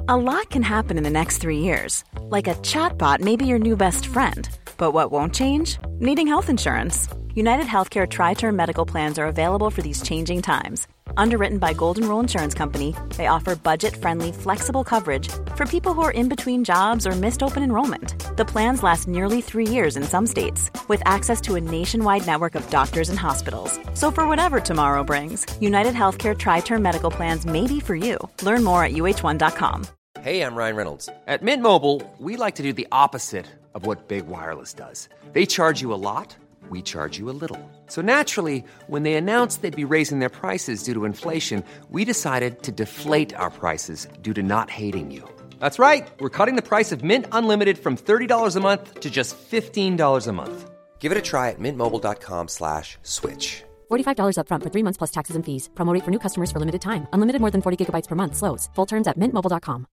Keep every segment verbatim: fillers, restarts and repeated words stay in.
A lot can happen in the next three years. Like a chatbot may be your new best friend. But what won't change? Needing health insurance. United Healthcare Tri-Term Medical Plans are available for these changing times. Underwritten by Golden Rule Insurance Company, they offer budget-friendly, flexible coverage for people who are in between jobs or missed open enrollment. The plans last nearly three years in some states, with access to a nationwide network of doctors and hospitals. So for whatever tomorrow brings, United Healthcare Tri-Term Medical Plans may be for you. Learn more at U H one dot com. Hey, I'm Ryan Reynolds. At Mint Mobile, we like to do the opposite of what Big Wireless does. They charge you a lot. We charge you a little. So naturally, when they announced they'd be raising their prices due to inflation, we decided to deflate our prices due to not hating you. That's right. We're cutting the price of Mint Unlimited from thirty dollars a month to just fifteen dollars a month. Give it a try at mintmobile.com slash switch. forty-five dollars up front for three months plus taxes and fees. Promo rate for new customers for limited time. Unlimited more than forty gigabytes per month. Slows full terms at mint mobile dot com.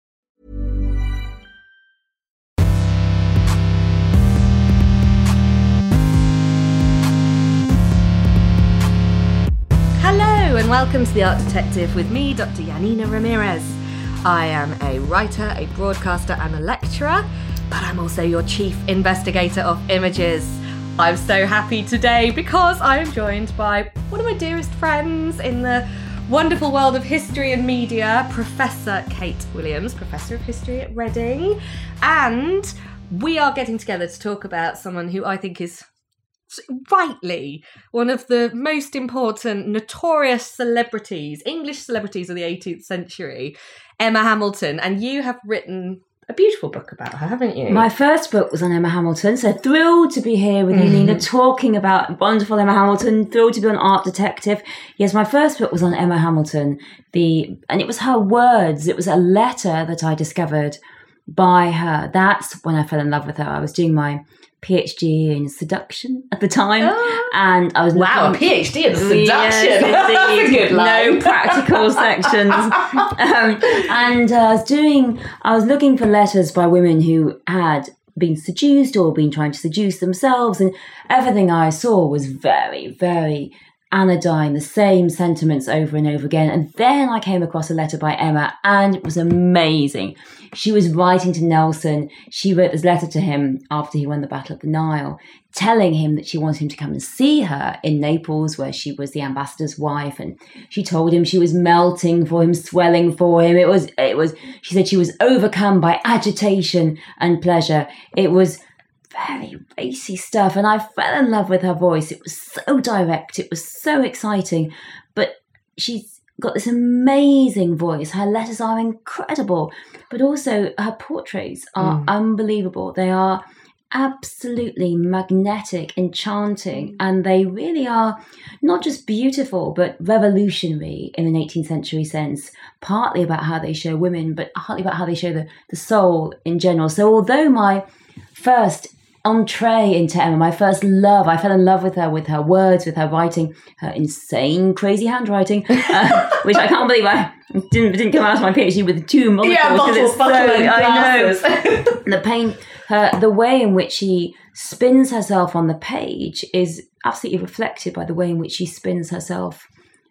Hello and welcome to The Art Detective with me, Doctor Yanina Ramirez. I am a writer, a broadcaster and a lecturer, but I'm also your chief investigator of images. I'm so happy today because I am joined by one of my dearest friends in the wonderful world of history and media, Professor Kate Williams, Professor of History at Reading, and we are getting together to talk about someone who I think is rightly one of the most important, notorious celebrities, English celebrities of the eighteenth century, Emma Hamilton. And you have written a beautiful book about her, haven't you? My first book was on Emma Hamilton, so thrilled to be here with you, mm-hmm. Nina, talking about wonderful Emma Hamilton, thrilled to be an art detective. Yes, my first book was on Emma Hamilton, the and it was her words, it was a letter that I discovered by her. That's when I fell in love with her. I was doing my PhD in seduction at the time, oh. and I was looking, wow, a PhD in seduction. Yes, That's a good line. No practical sections. Um, and uh, I was doing, I was looking for letters by women who had been seduced or been trying to seduce themselves, and everything I saw was very, very anodyne, the same sentiments over and over again. And then I came across a letter by Emma, and it was amazing. She was writing to Nelson. She wrote this letter to him after he won the Battle of the Nile, telling him that she wanted him to come and see her in Naples, where she was the ambassador's wife. And she told him she was melting for him, swelling for him. It was, it was, she said she was overcome by agitation and pleasure. It was very racy stuff, and I fell in love with her voice. It was so direct, it was so exciting, but she's got this amazing voice. Her letters are incredible, but also her portraits are mm. unbelievable. They are absolutely magnetic, enchanting, and they really are not just beautiful but revolutionary in an eighteenth century sense, partly about how they show women, but partly about how they show the, the soul in general. So although my first entree into Emma, my first love, I fell in love with her, with her words, with her writing, her insane, crazy handwriting, uh, which I can't believe I didn't didn't come out of my PhD with two monocles. Yeah, bottles, it's so, I know. The pain, her, the way in which she spins herself on the page is absolutely reflected by the way in which she spins herself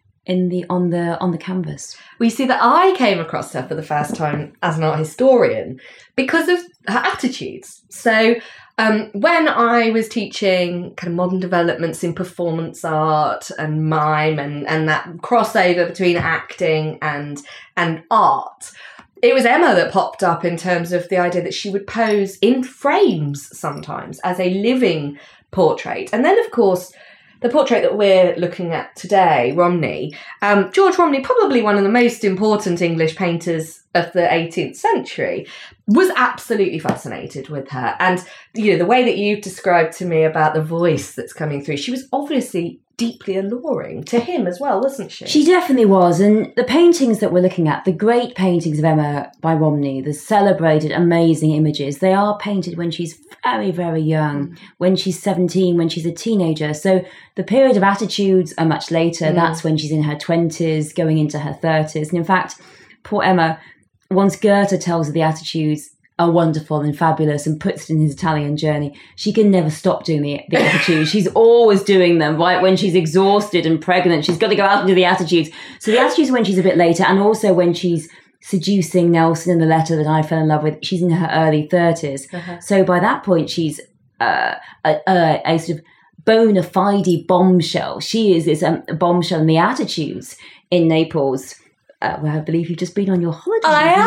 in the on the on the canvas. We see that I came across her for the first time as an art historian because of her attitudes. So um, when I was teaching kind of modern developments in performance art and mime and, and that crossover between acting and and art, it was Emma that popped up in terms of the idea that she would pose in frames sometimes as a living portrait. And then, of course, the portrait that we're looking at today, Romney, um, George Romney, probably one of the most important English painters of the eighteenth century, was absolutely fascinated with her. And, you know, the way that you've described to me about the voice that's coming through, she was obviously deeply alluring to him as well, wasn't she? She definitely was. And the paintings that we're looking at, the great paintings of Emma by Romney, the celebrated, amazing images, they are painted when she's very, very young, mm. when she's seventeen, when she's a teenager. So the period of attitudes are much later. Mm. That's when she's in her twenties, going into her thirties. And in fact, poor Emma, once Goethe tells her the attitudes are wonderful and fabulous and puts it in his Italian journey, she can never stop doing the, the attitudes. She's always doing them, right? When she's exhausted and pregnant, she's got to go out and do the attitudes. So the attitudes when she's a bit later, and also when she's seducing Nelson in the letter that I fell in love with. She's in her early thirties. Uh-huh. So by that point, she's uh, a, a, a sort of bona fide bombshell. She is this um, bombshell in the attitudes in Naples, uh, where I believe you've just been on your holiday.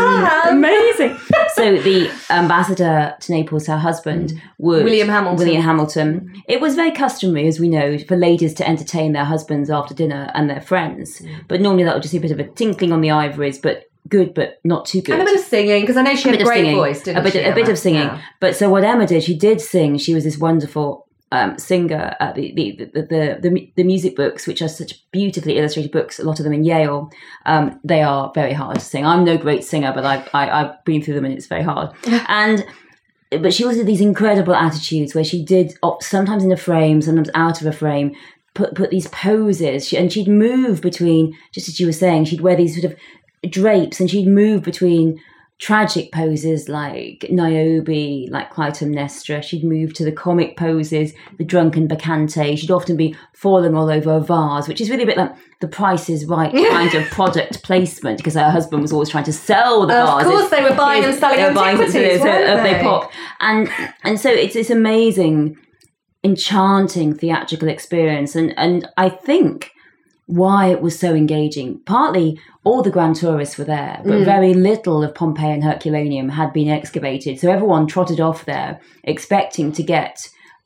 I am. Amazing. So the ambassador to Naples, her husband, would... William Hamilton. William Hamilton. It was very customary, as we know, for ladies to entertain their husbands after dinner and their friends. Mm. But normally that would just be a bit of a tinkling on the ivories, but good, but not too good. And a bit of singing, because I know she had a, a great singing, voice, didn't a bit, she? A bit of singing. Yeah. But so what Emma did, she did sing. She was this wonderful... Um, singer at the the, the the the the music books, which are such beautifully illustrated books, a lot of them in Yale. Um, they are very hard to sing. I'm no great singer, but I've I, I've been through them and it's very hard. And but she also had these incredible attitudes where she did sometimes in a frame, sometimes out of a frame, put put these poses, she, and she'd move between, just as you were saying, she'd wear these sort of drapes, and she'd move between tragic poses like Niobe, like Clytemnestra. She'd move to the comic poses, the drunken bacchante. She'd often be falling all over a vase, which is really a bit like the Price is Right kind of product placement, because her husband was always trying to sell the vases. Of course, they were buying and selling antiquities, weren't they? They pop. And, and so it's this amazing, enchanting theatrical experience. And, and I think why it was so engaging, partly all the grand tourists were there, but mm. very little of Pompeii and Herculaneum had been excavated. So everyone trotted off there expecting to get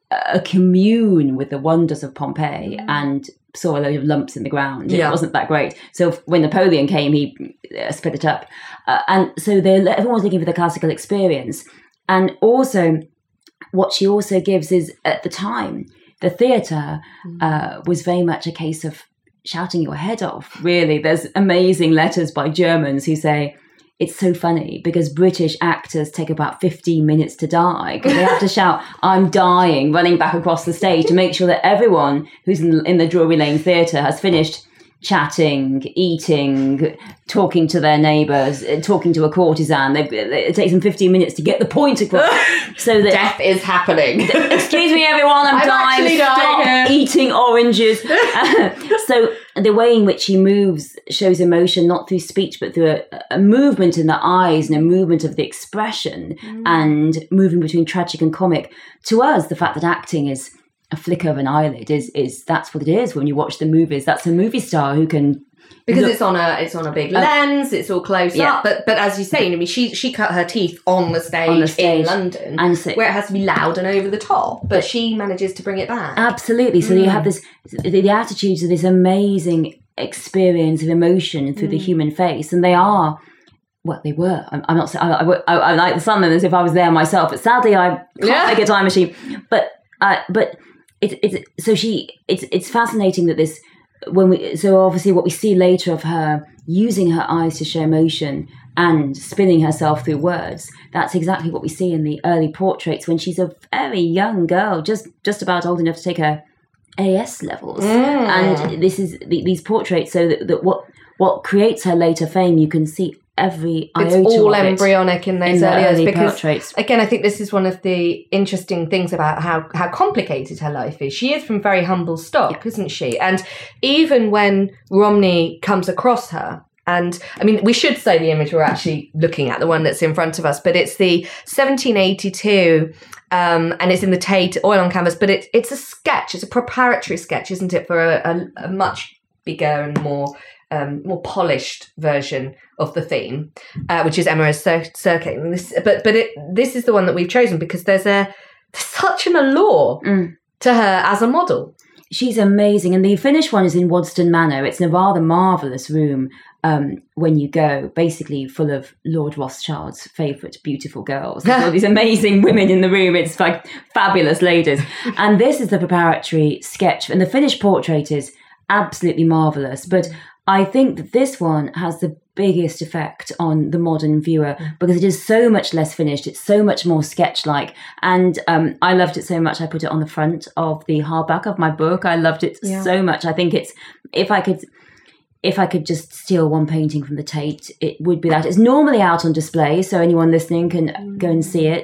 a commune with the wonders of Pompeii, mm. and saw a load of lumps in the ground. It yeah. wasn't that great. So when Napoleon came, he uh, split it up. Uh, and so everyone was looking for the classical experience. And also, what she also gives is, at the time, the theatre mm. uh, was very much a case of shouting your head off, really. There's amazing letters by Germans who say, it's so funny because British actors take about fifteen minutes to die because they have to shout, I'm dying, running back across the stage to make sure that everyone who's in, in the Drury Lane Theatre has finished chatting, eating, talking to their neighbours, talking to a courtesan. They, it takes them fifteen minutes to get the point across. So that death is happening. Excuse me, everyone, I'm, I'm dying. Stop dying eating oranges. Uh, so the way in which he moves shows emotion, not through speech, but through a, a movement in the eyes and a movement of the expression, mm. and moving between tragic and comic. To us, the fact that acting is a flicker of an eyelid is is that's what it is when you watch the movies. That's a movie star who can, because look, it's on a it's on a big uh, lens, it's all close yeah. up. But but as you say, I mean, she she cut her teeth on the stage, on the stage in London, and so, where it has to be loud and over the top. But she manages to bring it back. Absolutely. So mm. you have this the, the attitudes of this amazing experience of emotion through mm. the human face, and they are. Well, they were. I'm, I'm not. I, I, I, I like the sun as if I was there myself, but sadly, I can't yeah. make a time machine. But uh, but. It's it's so she it's it's fascinating that this when we so obviously what we see later of her using her eyes to show emotion and spinning herself through words, that's exactly what we see in the early portraits when she's a very young girl, just just about old enough to take her A S levels. Mm. And this is the, these portraits, so that, that what what creates her later fame, you can see every iota it's all of embryonic it in those in early years, because portraits. Again, I think this is one of the interesting things about how how complicated her life is. She is from very humble stock, yeah. isn't she? And even when Romney comes across her, and I mean, we should say the image we're actually looking at, the one that's in front of us, but it's the seventeen eighty-two, um, and it's in the Tate oil on canvas, but it, it's a sketch, it's a preparatory sketch, isn't it, for a, a, a much bigger and more um, more polished version of the theme, uh, which is Emma Cir- Circe. This, but but it, this is the one that we've chosen because there's a there's such an allure mm. to her as a model. She's amazing, and the finished one is in Waddesdon Manor. It's a rather marvellous room um, when you go, basically full of Lord Rothschild's favourite beautiful girls. There's all these amazing women in the room. It's like fabulous ladies. And this is the preparatory sketch, and the finished portrait is absolutely marvellous. But I think that this one has the biggest effect on the modern viewer because it is so much less finished. It's so much more sketch-like. And um, I loved it so much, I put it on the front of the hardback of my book. I loved it yeah. so much. I think it's, if I could... If I could just steal one painting from the Tate, it would be that. It's normally out on display, so anyone listening can go and see it.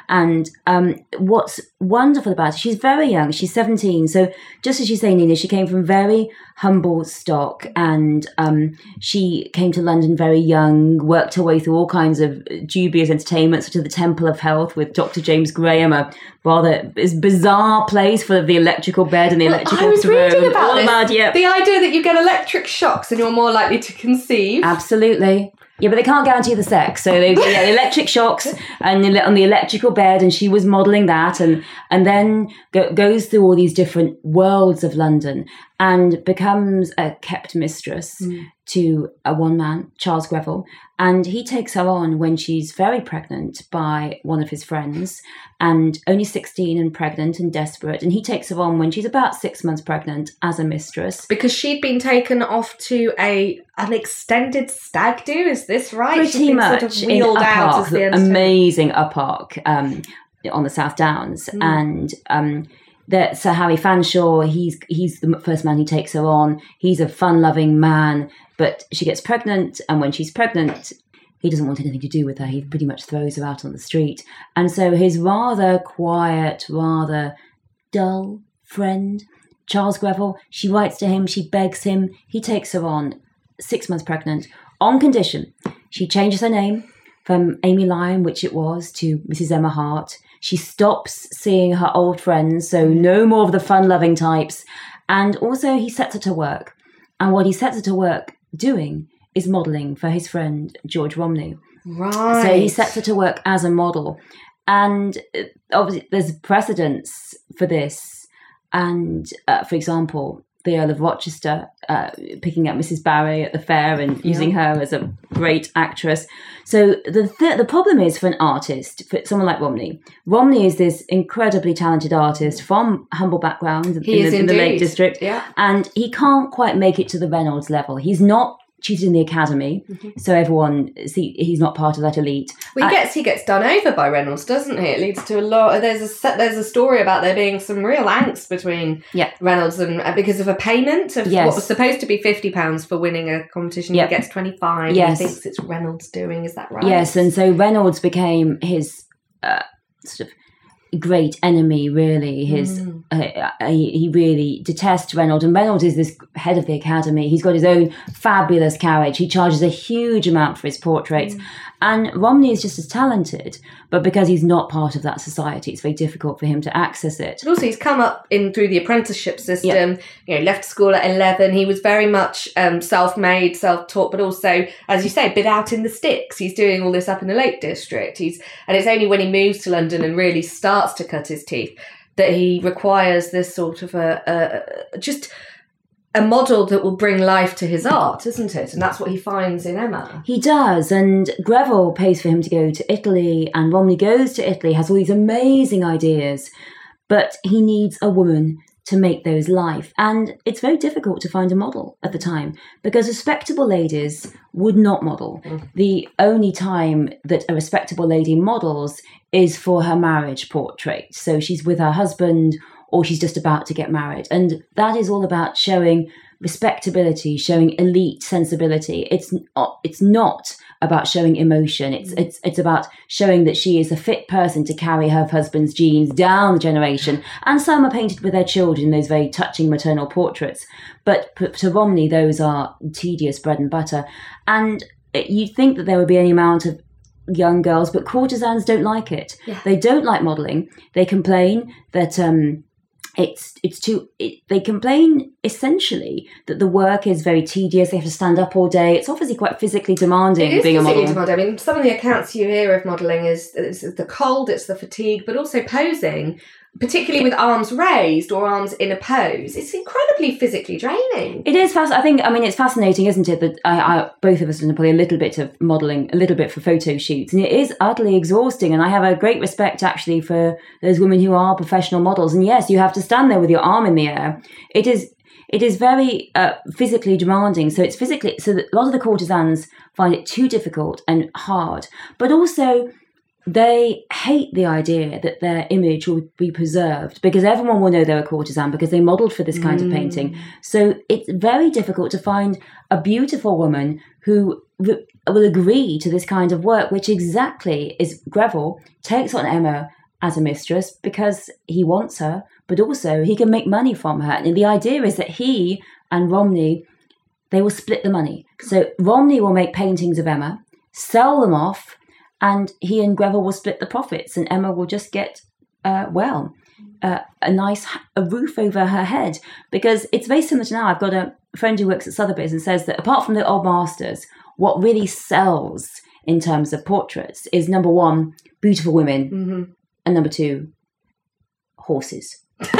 And um, what's wonderful about her, she's very young, she's seventeen. So just as you say, Nina, she came from very humble stock, and um, she came to London very young, worked her way through all kinds of dubious entertainments, to the Temple of Health with Doctor James Graham, a rather bizarre place full of the electrical bed and the Well, electrical I was throne. reading about all this. about, yeah. The idea that you get electric shocks and you're more likely to conceive. Absolutely. Yeah, but they can't guarantee the sex. So they yeah, the electric shocks and the, on the electrical bed, and she was modelling that, and and then go, goes through all these different worlds of London and becomes a kept mistress mm. to a one man, Charles Greville, and he takes her on when she's very pregnant by one of his friends, and only sixteen and pregnant and desperate, and he takes her on when she's about six months pregnant as a mistress. Because she'd been taken off to a an extended stag do, is this right? Pretty She'd been much. sort of wheeled in out Uppark, as the the entertainment. amazing Uppark um, on the South Downs. Mm. And um, that Sir Harry Fanshawe, he's he's the first man who takes her on. He's a fun-loving man, but she gets pregnant, and when she's pregnant, he doesn't want anything to do with her. He pretty much throws her out on the street. And so his rather quiet, rather dull friend, Charles Greville, she writes to him, she begs him, he takes her on, six months pregnant, on condition she changes her name from Amy Lyon, which it was, to Missus Emma Hart. She stops seeing her old friends, so no more of the fun-loving types. And also he sets her to work. And what he sets her to work doing is modelling for his friend George Romney. Right. So he sets her to work as a model. And obviously there's precedence for this. And uh, for example, the Earl of Rochester uh, picking up Missus Barry at the fair and using yeah. her as a great actress. So the th- the problem is for an artist, for someone like Romney. Romney is this incredibly talented artist from humble background he in, is the, in the Lake District. Yeah. And he can't quite make it to the Reynolds level. He's not cheated in the academy, mm-hmm. so everyone see he's not part of that elite. Well, he uh, gets he gets done over by Reynolds, doesn't he? It leads to a lot. There's a set, there's a story about there being some real angst between yeah. Reynolds and uh, because of a payment of yes. what was supposed to be fifty pounds for winning a competition. Yep. He gets twenty five. Yes. He thinks it's Reynolds doing. Is that right? Yes, and so Reynolds became his uh, sort of great enemy, really. His mm. uh, he, he really detests Reynolds, and Reynolds is this head of the academy. He's got his own fabulous carriage. He charges a huge amount for his portraits. Mm. And Romney is just as talented, but because he's not part of that society, it's very difficult for him to access it. And also, he's come up in through the apprenticeship system. Yeah. You know, left school at eleven. He was very much um, self-made, self-taught, but also, as you say, a bit out in the sticks. He's doing all this up in the Lake District. He's and it's only when he moves to London and really starts to cut his teeth that he requires this sort of a, a just. a model that will bring life to his art, isn't it? And that's what he finds in Emma. He does, and Greville pays for him to go to Italy, and Romney goes to Italy, has all these amazing ideas, but he needs a woman to make those life. And it's very difficult to find a model at the time, because respectable ladies would not model. Mm. The only time that a respectable lady models is for her marriage portrait. So she's with her husband, or she's just about to get married. And that is all about showing respectability, showing elite sensibility. It's not, it's not about showing emotion. It's it's it's about showing that she is a fit person to carry her husband's genes down the generation. And some are painted with their children, those very touching maternal portraits. But to Romney, those are tedious bread and butter. And you'd think that there would be any amount of young girls, but courtesans don't like it. Yeah. They don't like modelling. They complain that... Um, It's it's too. It, they complain essentially that the work is very tedious. They have to stand up all day. It's obviously quite physically demanding. It is being physically a model. demanding. I mean, some of the accounts you hear of modelling is, is the cold, it's the fatigue, but also posing, particularly with arms raised or arms in a pose. It's incredibly physically draining. It is fast. I think. I mean, it's fascinating, isn't it? That I, I both of us have done probably a little bit of modelling, a little bit for photo shoots, and it is utterly exhausting. And I have a great respect actually for those women who are professional models. And yes, you have to stand there with your arm in the air. It is. It is very uh, physically demanding. So it's physically. So that a lot of the courtesans find it too difficult and hard, but also they hate the idea that their image will be preserved, because everyone will know they're a courtesan because they modelled for this kind mm. of painting. So it's very difficult to find a beautiful woman who re- will agree to this kind of work, which exactly is Greville takes on Emma as a mistress because he wants her, but also he can make money from her. And the idea is that he and Romney, they will split the money. So Romney will make paintings of Emma, sell them off, and he and Greville will split the profits, and Emma will just get, uh, well, uh, a nice a roof over her head. Because it's very similar to now. I've got a friend who works at Sotheby's and says that apart from the old masters, what really sells in terms of portraits is, number one, beautiful women, mm-hmm. and number two, horses.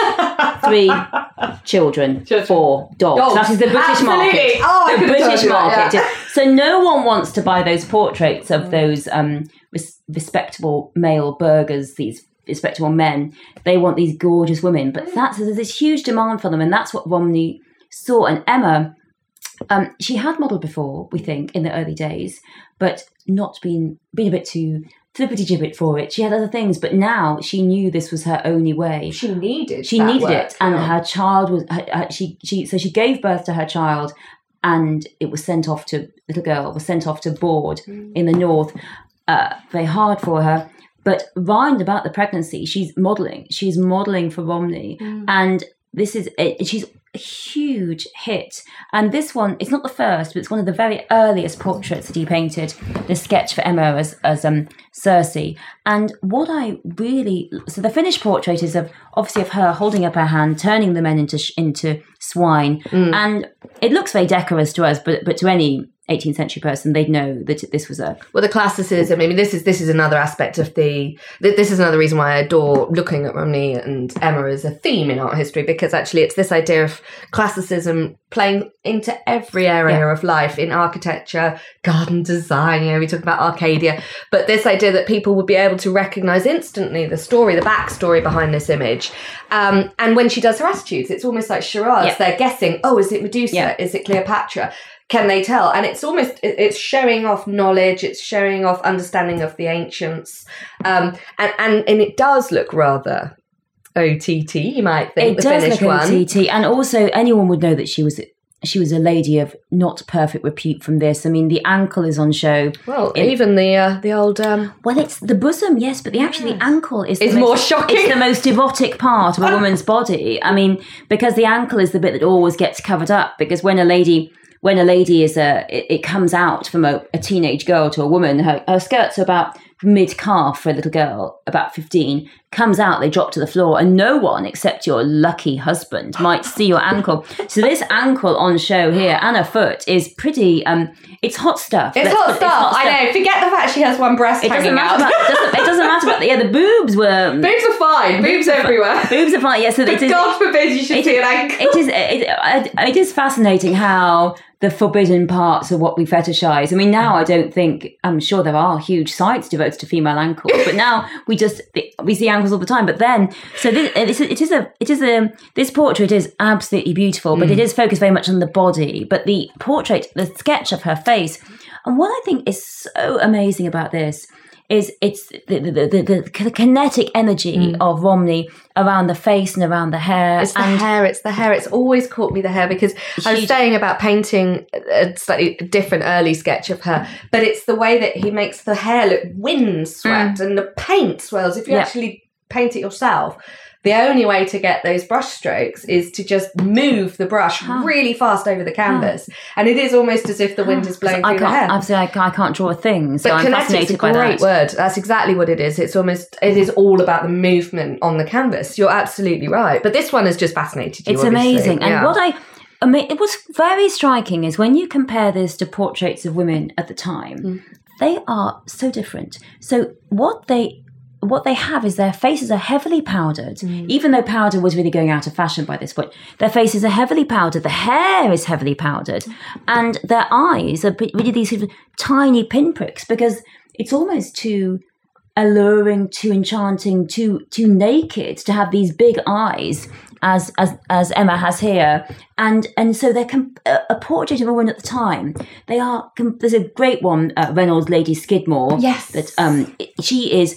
Three, children. children. Four, dogs. dogs. That is the British Absolutely. market. Oh, the British market. Yeah. So no one wants to buy those portraits of those um, res- respectable male burghers, these respectable men. They want these gorgeous women. But that's, there's this huge demand for them, and that's what Romney saw. And Emma, um, she had modelled before, we think, in the early days, but not been, been a bit too flippity-gibbet for it. She had other things, but now she knew this was her only way. She needed She that needed work, it, and yeah. her child was, her, her, she, she, so she gave birth to her child, and it was sent off to, little girl was sent off to board mm. in the north, uh, very hard for her. But round about the pregnancy, she's modelling. She's modelling for Romney, mm. and this is it, she's a huge hit. And this one, it's not the first, but it's one of the very earliest portraits that he painted. This sketch for Emma as as um Circe. And what I really so the finished portrait is of obviously of her holding up her hand, turning the men into into swine, mm. and it looks very decorous to us, but but to any eighteenth century person, they'd know that this was a well the classicism. I mean, this is this is another aspect of the this is another reason why I adore looking at Romney and Emma as a theme in art history, because actually it's this idea of classicism playing into every area yeah. of life, in architecture, garden design, you know, we talk about Arcadia, but this idea that people would be able to recognise instantly the story, the backstory behind this image. Um, and when she does her attitudes, it's almost like Shiraz. Yeah. They're guessing, oh, is it Medusa? Yeah. Is it Cleopatra? Can they tell? And it's almost, it's showing off knowledge, it's showing off understanding of the ancients. Um, and, and, and it does look rather O T T, you might think, it the does finished look one. O T T. And also anyone would know that she was she was a lady of not perfect repute from this. I mean, the ankle is on show. Well, it, even the uh, the old... Um... Well, it's the bosom, yes, but the actually yes. the ankle is it's the more most, shocking. It's the most erotic part of a woman's body. I mean, because the ankle is the bit that always gets covered up, because when a lady... When a lady is a, it, it comes out from a, a teenage girl to a woman, her, her skirts are about mid-calf for a little girl, about fifteen, comes out, they drop to the floor, and no one except your lucky husband might see your ankle. So this ankle on show here, and her foot, is pretty, um, it's hot stuff. It's, hot stuff. it's hot stuff, I know. Forget the fact she has one breast it hanging doesn't matter out. About, it, doesn't, it doesn't matter about, the, yeah, the boobs were... Boobs are fine. Boobs, boobs everywhere. Are, boobs are fine, yes. Yeah, so but it is, God forbid you should it, see an ankle. It is, it, it, it is fascinating how... the forbidden parts of what we fetishize. I mean, now I don't think, I'm sure there are huge sites devoted to female ankles, but now we just, we see ankles all the time. But then, so this, it is a, it is a, this portrait is absolutely beautiful, but mm. it is focused very much on the body. But the portrait, the sketch of her face, and what I think is so amazing about this is it's the the, the, the, the kinetic energy mm. of Romney around the face and around the hair. It's the and hair, it's the hair. It's always caught me, the hair, because she, I was saying about painting a slightly different early sketch of her, but it's the way that he makes the hair look windswept mm. and the paint swells. If you yeah. actually paint it yourself, the only way to get those brush strokes is to just move the brush huh. really fast over the canvas. Huh. And it is almost as if the wind is blowing I through the hair. Obviously, I, I can't draw a thing, so but I'm fascinated by that. But kinetic's a great word. That's exactly what it is. It's almost, it is all about the movement on the canvas. You're absolutely right. But this one has just fascinated you, It's obviously. amazing. And yeah. what I... I mean, it was very striking is when you compare this to portraits of women at the time, mm. they are so different. So what they... What they have is their faces are heavily powdered, mm. even though powder was really going out of fashion by this point. Their faces are heavily powdered, the hair is heavily powdered, and their eyes are really these sort of tiny pinpricks, because it's almost too alluring, too enchanting, too too naked to have these big eyes as as as Emma has here. And and so they're comp- a portrait of a woman at the time. They are. Comp- there's a great one, uh, Reynolds' Lady Skidmore. Yes, that um she is.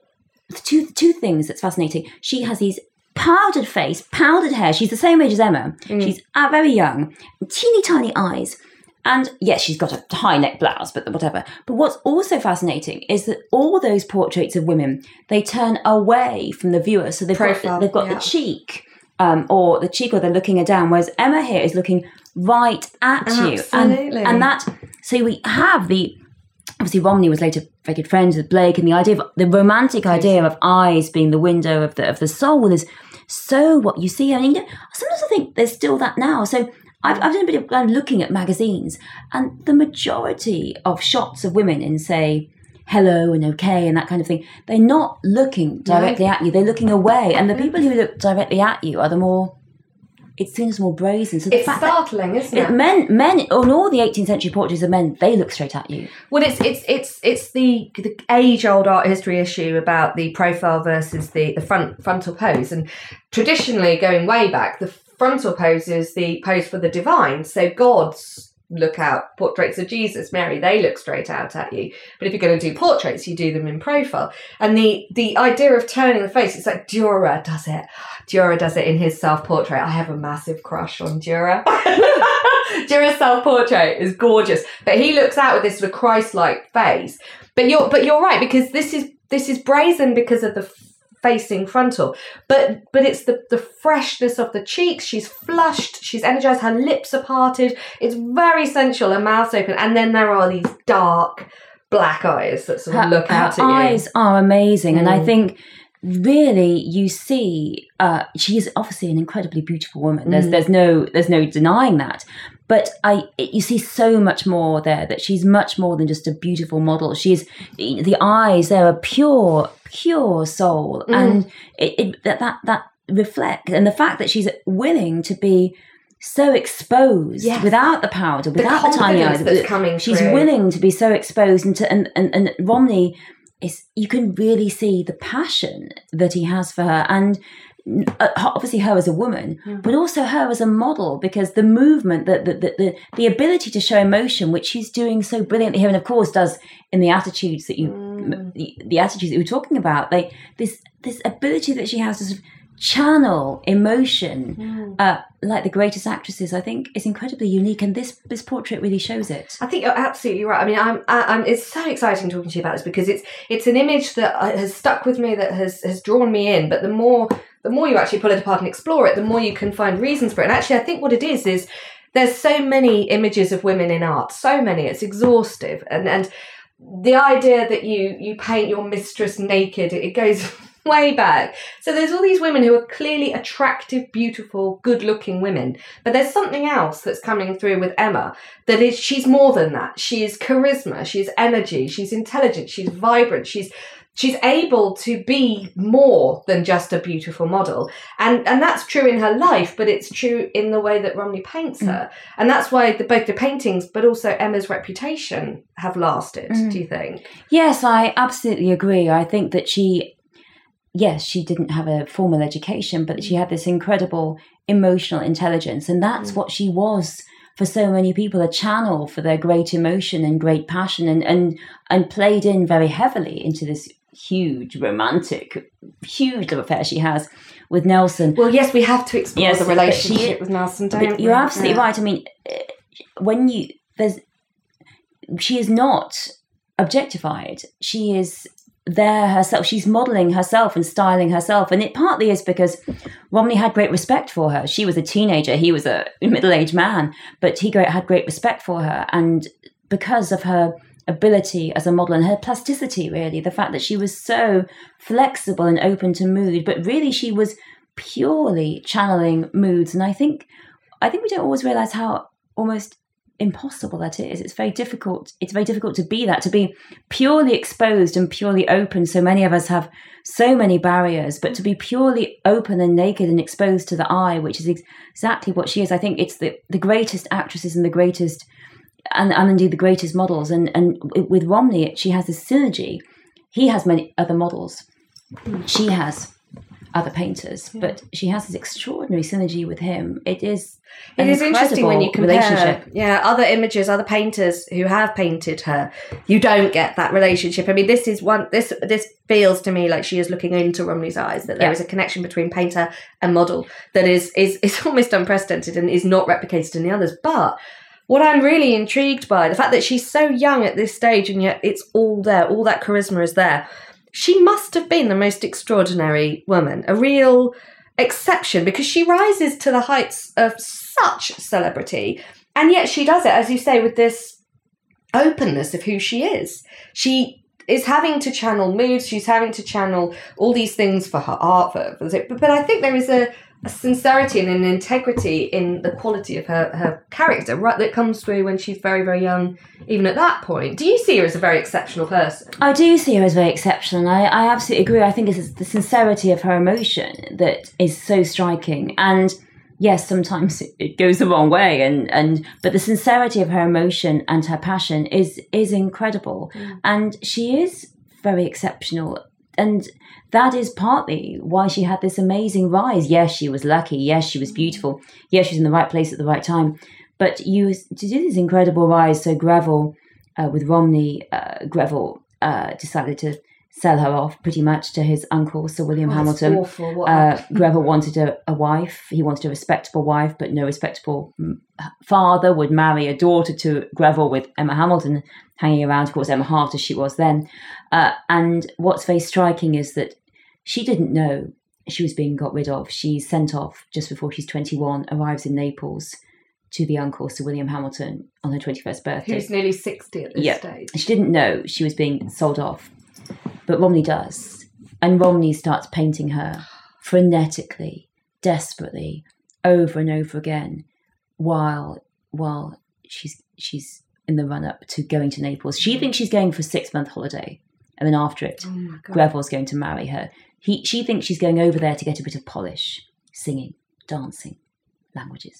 Two two things that's fascinating. She has these powdered face, powdered hair. She's the same age as Emma. Mm. She's uh, very young, teeny tiny eyes, And yes, she's got a high neck blouse, but whatever. But what's also fascinating is that all those portraits of women, they turn away from the viewer. So they've Profile, got, they've got yeah. the cheek, um, or the cheek, or they're looking down. Whereas Emma here is looking right at you. Absolutely. And, and that, so we have the, obviously Romney was later very good friends with Blake, and the idea of, the romantic idea of eyes being the window of the, of the soul is so what you see. I mean, you know, sometimes I think there's still that now. So I've, I've done a bit of kind of looking at magazines, and the majority of shots of women in, say, Hello and Okay and that kind of thing, they're not looking directly no. at you, they're looking away. And the people who look directly at you are the more, it seems more brazen. So the It's fact startling, that isn't it? Men, men, on all the eighteenth century portraits of men, they look straight at you. Well, it's it's it's it's the the age-old art history issue about the profile versus the the front frontal pose, and traditionally, going way back, the frontal pose is the pose for the divine. So gods look out, portraits of Jesus, Mary, they look straight out at you. But if you're going to do portraits, you do them in profile. And the the idea of turning the face, it's like Dürer does it. Dürer does it in his self-portrait. I have a massive crush on Dürer. Dürer's self-portrait is gorgeous, but he looks out with this sort of Christ-like face. But you're but you're right, because this is this is brazen because of the facing frontal, but but it's the the freshness of the cheeks. She's flushed, she's energized, her lips are parted, it's very sensual, her mouth's open, and then there are these dark black eyes that sort of Her, look out her at you. eyes are amazing, Mm. and I think really you see uh, she is obviously an incredibly beautiful woman. There's Mm. there's no there's no denying that. But I, you see so much more there, that she's much more than just a beautiful model. She's, the eyes, they're a pure, pure soul. Mm. And it, it that, that, that reflects, and the fact that she's willing to be so exposed, Yes. without the powder, without the, tiny confidence eyes. that's but coming she's through. willing to be so exposed, and, to, and, and, and Romney is, you can really see the passion that he has for her. And Uh, obviously her as a woman, mm. but also her as a model, because the movement, the, the the the ability to show emotion, which she's doing so brilliantly here, and of course does in the attitudes that you mm. the, the attitudes that we were talking about. They this this ability that she has to sort of channel emotion mm. uh, like the greatest actresses, I think, is incredibly unique, and this this portrait really shows it. I think you're absolutely right. I mean, I'm, I'm, it's so exciting talking to you about this, because it's it's an image that has stuck with me, that has has drawn me in. But the more the more you actually pull it apart and explore it, the more you can find reasons for it. And actually, I think what it is is there's so many images of women in art, so many, it's exhaustive, and and the idea that you you paint your mistress naked, it goes way back. So there's all these women who are clearly attractive, beautiful, good-looking women, but there's something else that's coming through with Emma, that is, she's more than that. She is charisma, she's energy, she's intelligent, she's vibrant, she's she's able to be more than just a beautiful model. And and that's true in her life, but it's true in the way that Romney paints her. Mm. And that's why the, both the paintings, but also Emma's reputation have lasted, mm. do you think? Yes, I absolutely agree. I think that she, yes, she didn't have a formal education, but she had this incredible emotional intelligence. And that's mm. what she was for so many people, a channel for their great emotion and great passion, and, and, and played in very heavily into this huge romantic, huge love affair she has with Nelson. Well, yes, we have to explore yes, the relationship she, with Nelson, don't we? You're absolutely yeah. right. I mean, when you, there's, she is not objectified. She is there herself. She's modelling herself and styling herself. And it partly is because Romney had great respect for her. She was a teenager. He was a middle-aged man, but he had great respect for her. And because of her ability as a model and her plasticity, really, the fact that she was so flexible and open to mood, but really she was purely channeling moods. And I think, I think we don't always realise how almost impossible that is. It's very difficult. It's very difficult to be that, to be purely exposed and purely open. So many of us have so many barriers, but to be purely open and naked and exposed to the eye, which is ex- exactly what she is. I think it's the, the greatest actresses and the greatest, and, and indeed the greatest models. And, and with Romney, she has this synergy. He has many other models. She has other painters, yeah. but she has this extraordinary synergy with him. It is It is interesting when you compare relationship. yeah, other images, other painters who have painted her. You don't get that relationship. I mean, this is one. This this feels to me like she is looking into Romney's eyes. That there yeah. is a connection between painter and model that is is is almost unprecedented and is not replicated in the others. But what I'm really intrigued by, the fact that she's so young at this stage and yet it's all there, all that charisma is there. She must have been the most extraordinary woman, a real exception, because she rises to the heights of such celebrity, and yet she does it, as you say, with this openness of who she is. She is having to channel moods, she's having to channel all these things for her art, for, for but, but I think there is a, a sincerity and an integrity in the quality of her, her character, right, that comes through when she's very, very young, even at that point. Do you see her as a very exceptional person? I do see her as very exceptional. I, I absolutely agree. I think it's the sincerity of her emotion that is so striking. And yes, sometimes it goes the wrong way, and, and but the sincerity of her emotion and her passion is is incredible. Mm. And she is very exceptional. And that is partly why she had this amazing rise. Yes, she was lucky. Yes, she was beautiful. Yes, she was in the right place at the right time. But you to do this incredible rise, so Greville, uh, with Romney, uh, Greville uh, decided to sell her off pretty much to his uncle, Sir William oh, Hamilton. Awful. What uh, Greville wanted a, a wife. He wanted a respectable wife, but no respectable father would marry a daughter to Greville with Emma Hamilton hanging around. Of course, Emma Hart as she was then. Uh, and what's very striking is that she didn't know she was being got rid of. She's sent off just before she's twenty-one, arrives in Naples to the uncle, Sir William Hamilton, on her twenty-first birthday. Who's nearly sixty at this yeah. stage. She didn't know she was being sold off. But Romney does. And Romney starts painting her frenetically, desperately, over and over again, while while she's she's in the run-up to going to Naples. She thinks she's going for a six-month holiday. And then after it, oh Greville's going to marry her. He, she thinks she's going over there to get a bit of polish, singing, dancing, languages.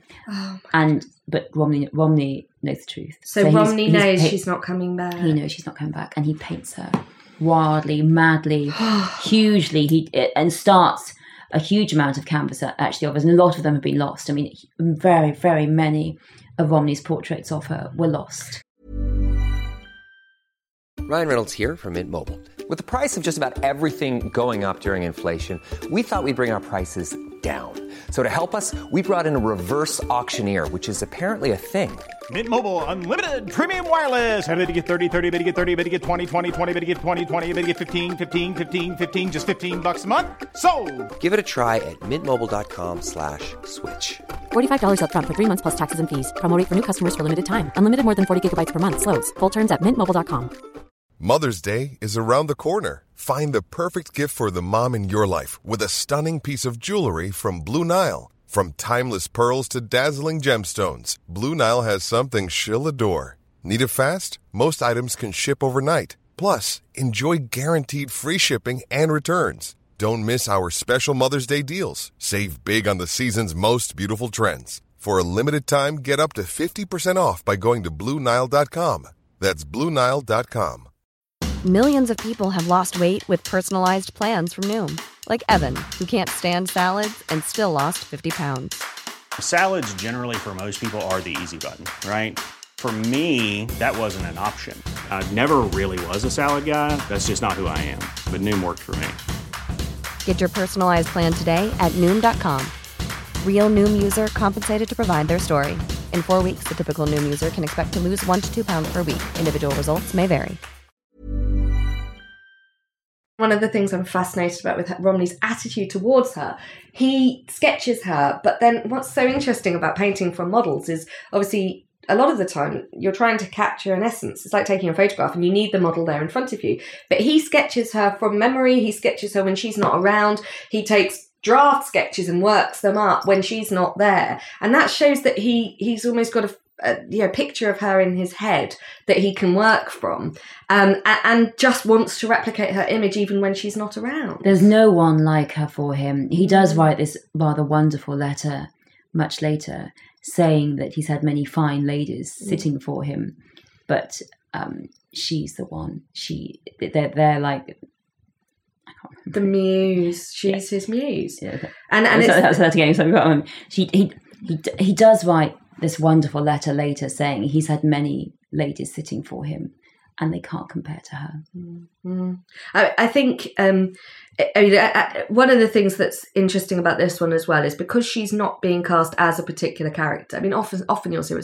Oh and But Romney Romney knows the truth. So, so Romney he's, knows he's, she's not coming back. He knows she's not coming back. And he paints her wildly, madly, hugely, he and starts a huge amount of canvas actually of us, and a lot of them have been lost. I mean, very, very many of Romney's portraits of her were lost. Ryan Reynolds here from Mint Mobile. With the price of just about everything going up during inflation, we thought we'd bring our prices down. So to help us, we brought in a reverse auctioneer, which is apparently a thing. Mint Mobile Unlimited Premium Wireless. How to get thirty, thirty, how to get thirty, how to get twenty, twenty, twenty, how to get twenty, twenty, how to get fifteen, fifteen, fifteen, fifteen, just fifteen bucks a month? Sold! Give it a try at mintmobile.com slash switch. forty-five dollars up front for three months plus taxes and fees. Promo rate for new customers for limited time. Unlimited more than forty gigabytes per month. Slows full terms at mint mobile dot com. Mother's Day is around the corner. Find the perfect gift for the mom in your life with a stunning piece of jewelry from Blue Nile. From timeless pearls to dazzling gemstones, Blue Nile has something she'll adore. Need it fast? Most items can ship overnight. Plus, enjoy guaranteed free shipping and returns. Don't miss our special Mother's Day deals. Save big on the season's most beautiful trends. For a limited time, get up to fifty percent off by going to Blue Nile dot com. That's Blue Nile dot com. Millions of people have lost weight with personalized plans from Noom. Like Evan, who can't stand salads and still lost fifty pounds. Salads generally for most people are the easy button, right? For me, that wasn't an option. I never really was a salad guy. That's just not who I am. But Noom worked for me. Get your personalized plan today at Noom dot com. Real Noom user compensated to provide their story. In four weeks, the typical Noom user can expect to lose one to two pounds per week. Individual results may vary. One of the things I'm fascinated about with Romney's attitude towards her, he sketches her, but then what's so interesting about painting from models is obviously a lot of the time you're trying to capture an essence. It's like taking a photograph and you need the model there in front of you. But he sketches her from memory, he sketches her when she's not around, he takes draft sketches and works them up when she's not there. And that shows that he he's almost got a A, you know, picture of her in his head that he can work from, um, and, and just wants to replicate her image even when she's not around. There's no one like her for him. He does write this rather wonderful letter much later saying that he's had many fine ladies sitting for him, but um, she's the one. She, they're, they're like... The muse. She's yeah. his muse. Yeah, okay. And, and so, it's... That's again, so he, he, he, he does write this wonderful letter later saying he's had many ladies sitting for him and they can't compare to her. Mm-hmm. I, I think um, I mean, I, I, one of the things that's interesting about this one as well is because she's not being cast as a particular character. I mean, often often you'll see her as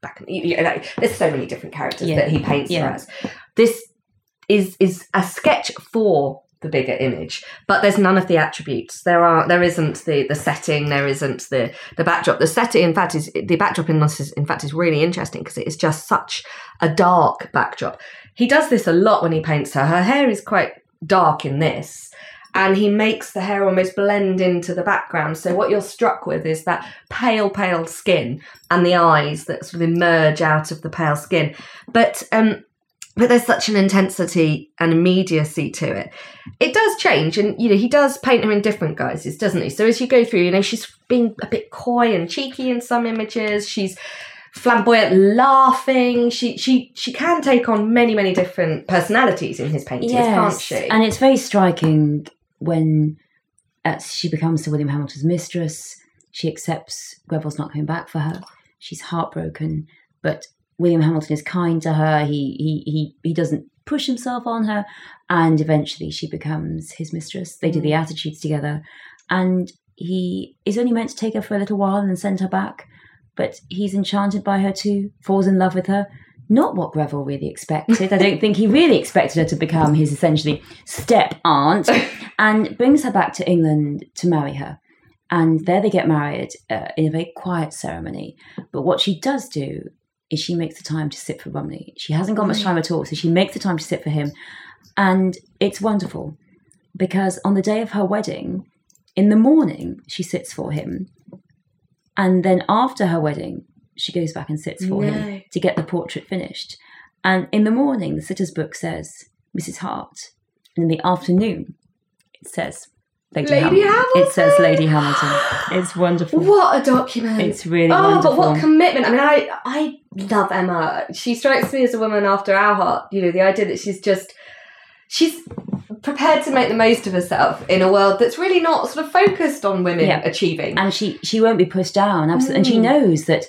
back. You know, like, there's so many different characters Yeah. that he paints Yeah. her as. This is is a sketch for the bigger image, but there's none of the attributes. There are there isn't the the setting, there isn't the the backdrop. The setting, in fact, is the backdrop in this is in fact is really interesting because it is just such a dark backdrop. He does this a lot when he paints her. Her hair is quite dark in this, and he makes the hair almost blend into the background. So what you're struck with is that pale, pale skin and the eyes that sort of emerge out of the pale skin. But um, but there's such an intensity and immediacy to it. It does change, and you know he does paint her in different guises, doesn't he? So as you go through, you know she's being a bit coy and cheeky in some images. She's flamboyant, laughing. She she she can take on many many different personalities in his paintings, Yes, can't she? and it's very striking when uh, she becomes Sir William Hamilton's mistress. She accepts Greville's not coming back for her. She's heartbroken, but William Hamilton is kind to her. He he he he doesn't push himself on her, and eventually she becomes his mistress. They do the attitudes together, and he is only meant to take her for a little while and then send her back. But he's enchanted by her too, falls in love with her. Not what Greville really expected. I don't think he really expected her to become his essentially step aunt, and brings her back to England to marry her. And there they get married uh, in a very quiet ceremony. But what she does do is she makes the time to sit for Rumney. She hasn't got much time at all, so she makes the time to sit for him. And it's wonderful because on the day of her wedding, in the morning, she sits for him. And then after her wedding, she goes back and sits for No. him to get the portrait finished. And in the morning, the sitter's book says Missus Hart. And in the afternoon, it says Lady, Lady Ham- Hamilton. It says Lady Hamilton. It's wonderful. What a document. It's really oh, wonderful. but what commitment. I mean, I, I love Emma. She strikes me as a woman after our heart. You know, the idea that she's just, she's prepared to make the most of herself in a world that's really not sort of focused on women Yeah. achieving. And she, she won't be pushed down. Absolutely. And she Mm. knows that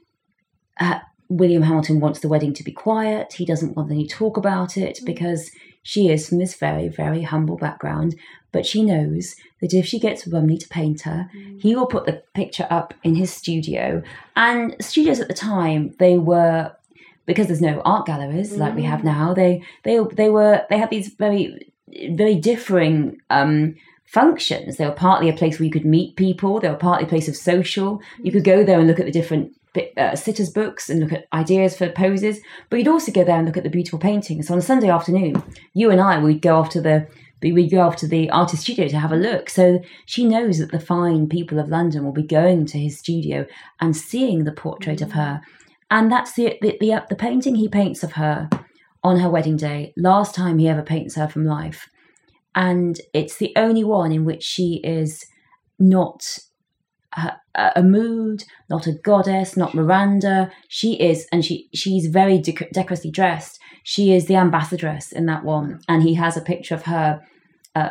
uh, William Hamilton wants the wedding to be quiet. He doesn't want any talk about it because she is from this very, very humble background. But she knows that if she gets Rumney to paint her, he will put the picture up in his studio. And studios at the time, they were, because there's no art galleries like we have now, they they they were they had these very very differing um, functions. They were partly a place where you could meet people. They were partly a place of social. You could go there and look at the different uh, sitters' books and look at ideas for poses. But you'd also go there and look at the beautiful paintings. So on a Sunday afternoon, you and I would go off to the we'd go off to the artist studio to have a look. So she knows that the fine people of London will be going to his studio and seeing the portrait of her. And that's the the, the the painting he paints of her on her wedding day, last time he ever paints her from life. And it's the only one in which she is not a, a mood, not a goddess, not Miranda. She is, and she she's very dec- decorously dressed. She is the ambassadress in that one. And he has a picture of her, uh,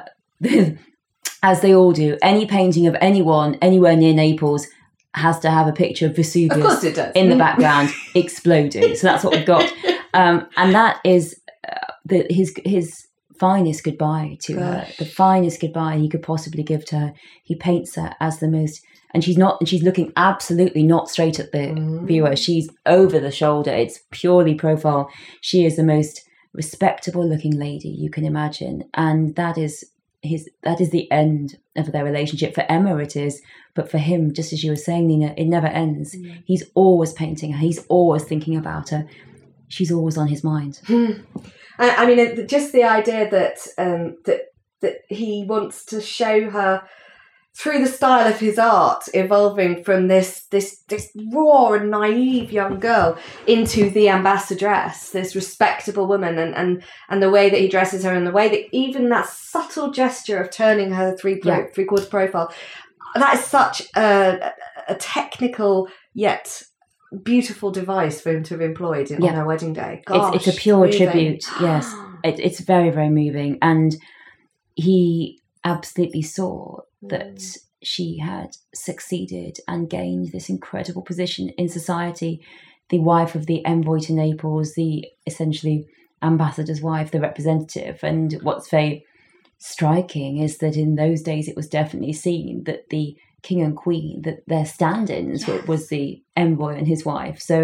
as they all do. Any painting of anyone anywhere near Naples has to have a picture of Vesuvius Of course it does. in the background exploding. So that's what we've got. Um, and that is uh, the, his his finest goodbye to her, the finest goodbye he could possibly give to her. He paints her as the most, and she's not, and she's looking absolutely not straight at the mm. viewer. She's over the shoulder. It's purely profile. She is the most respectable looking lady you can imagine, and that is his. That is the end of their relationship. For Emma, it is, but for him, just as you were saying, Nina, it never ends. Mm. He's always painting her. He's always thinking about her. She's always on his mind. Hmm. I, I mean, just the idea that um, that that he wants to show her through the style of his art, evolving from this this this raw and naive young girl into the ambassadress, this respectable woman, and and and the way that he dresses her, and the way that even that subtle gesture of turning her three pro, Yeah. three quarter profile, that is such a, a technical yet beautiful device for him to have employed in, Yeah. on her wedding day. Gosh, it's, it's a pure moving. tribute, yes. It, it's very, very moving. And he absolutely saw that Mm. she had succeeded and gained this incredible position in society. The wife of the envoy to Naples, the essentially ambassador's wife, the representative. And what's very striking is that in those days it was definitely seen that the king and queen, that their stand-ins Yes. was the envoy and his wife. So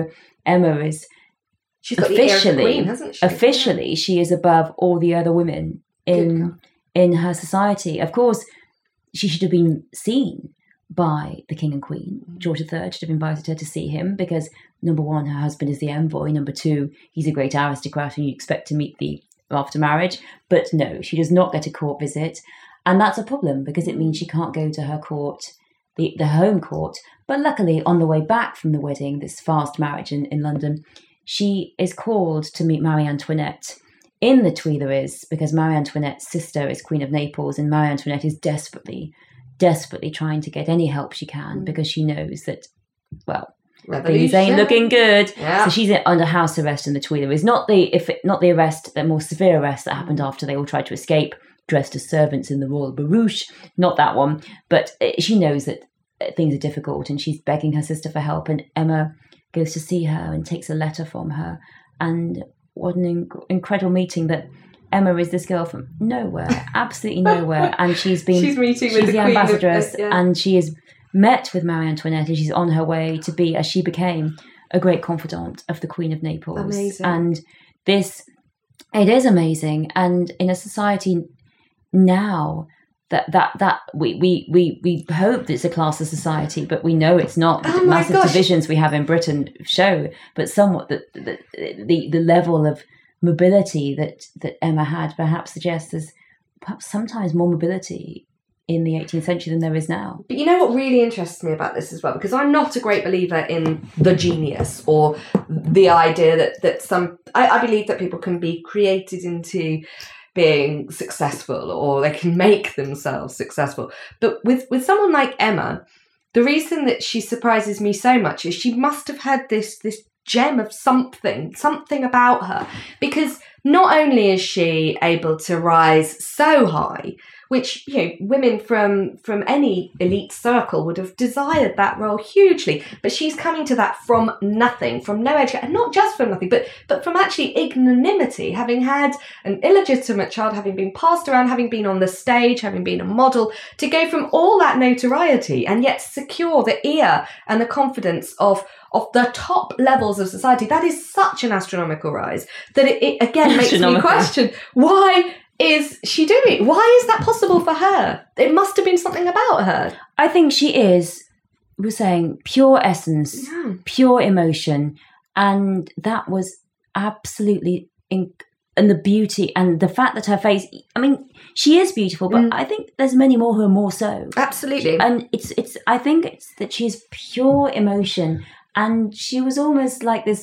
Emma is She's got officially, the ear of the queen, hasn't she? officially, she is above all the other women in in her society. Of course, she should have been seen by the king and queen. George the Third should have invited her to see him because, number one, her husband is the envoy. Number two, he's a great aristocrat and you expect to meet the after marriage. But no, she does not get a court visit. And that's a problem because it means she can't go to her court, the, the home court. But luckily, on the way back from the wedding, this fast marriage in, in London, she is called to meet Marie Antoinette in the Tuileries because Marie Antoinette's sister is Queen of Naples and Marie Antoinette is desperately, desperately trying to get any help she can because she knows that, well, things ain't looking good. Yeah. So she's under house arrest in the Tuileries. Not the if it, not the arrest, the more severe arrest that happened after they all tried to escape, dressed as servants in the royal barouche. Not that one. But she knows that things are difficult and she's begging her sister for help. And Emma goes to see her and takes a letter from her. And what an inc- incredible meeting that Emma is this girl from nowhere, absolutely nowhere. And she's been, she's meeting she's with the, the ambassadress of, uh, yeah. and she is met with Marie Antoinette and she's on her way to be, as she became, a great confidant of the Queen of Naples. Amazing. And this, it is amazing. And in a society now that that that we we we, we hope that it's a classless society, but we know it's not. The oh massive gosh. divisions we have in Britain show, but somewhat the the the, the level of mobility that, that Emma had perhaps suggests there's perhaps sometimes more mobility in the eighteenth century than there is now. But you know what really interests me about this as well, because I'm not a great believer in the genius or the idea that, that some... I, I believe that people can be created into being successful or they can make themselves successful. But with, with someone like Emma, the reason that she surprises me so much is she must have had this this gem of something, something about her. Because not only is she able to rise so high, which, you know, women from, from any elite circle would have desired that role hugely. But she's coming to that from nothing, from no education, and not just from nothing, but, but from actually ignominy, having had an illegitimate child, having been passed around, having been on the stage, having been a model, to go from all that notoriety and yet secure the ear and the confidence of of the top levels of society. That is such an astronomical rise that it, it again makes me question, why is she doing? Why is that possible for her? It must have been something about her. I think she is, we're saying, pure essence, yeah. pure emotion. And that was absolutely, in, and the beauty and the fact that her face, I mean, she is beautiful, but mm. I think there's many more who are more so. Absolutely. And it's, it's, I think it's that she is pure emotion. And she was almost like this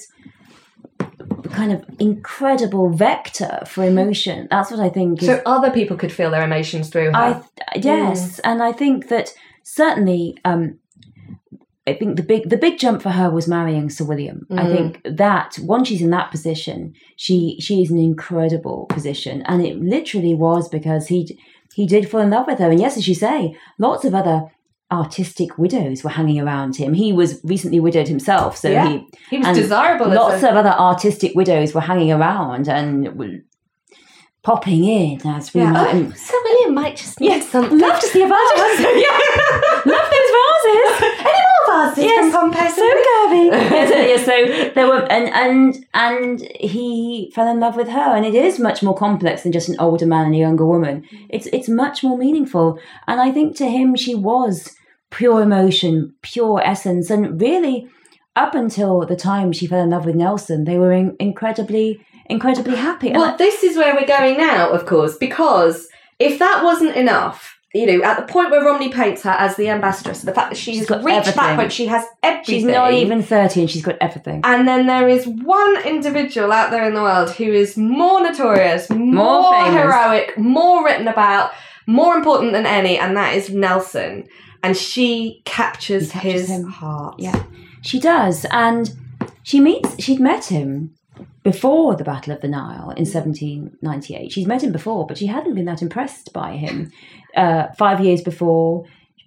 kind of incredible vector for emotion. That's what I think. Is, so other people could feel their emotions through her. I, yes, mm. and I think that certainly, um, I think the big the big jump for her was marrying Sir William. Mm. I think that once she's in that position, she she is in an incredible position, and it literally was because he he did fall in love with her. And yes, as you say, lots of other artistic widows were hanging around him. He was recently widowed himself, so yeah, he he was desirable. Lots a... of other artistic widows were hanging around and were popping in as we yeah. might. Oh, Sir William might just need yes, something. Love to see a vase. yeah. Love those vases. Any more vases? Yes, from Pompeii? so curvy. yes, so, yes, so there were, and and and he fell in love with her, and it is much more complex than just an older man and a younger woman. It's it's much more meaningful, and I think to him she was pure emotion, pure essence, and really, up until the time she fell in love with Nelson, they were in, incredibly, incredibly happy. Well, I, this is where we're going now, of course, because if that wasn't enough, you know, at the point where Romney paints her as the ambassadress, the fact that she's, she's got reached everything. that point, she has everything. She's not even thirty and she's got everything. And then there is one individual out there in the world who is more notorious, more, more heroic, more written about, more important than any, and that is Nelson. And she captures, captures his him. heart. Yeah, she does. And she meets, she'd met him before the Battle of the Nile in seventeen ninety-eight. She's met him before, but she hadn't been that impressed by him. Uh, five years before,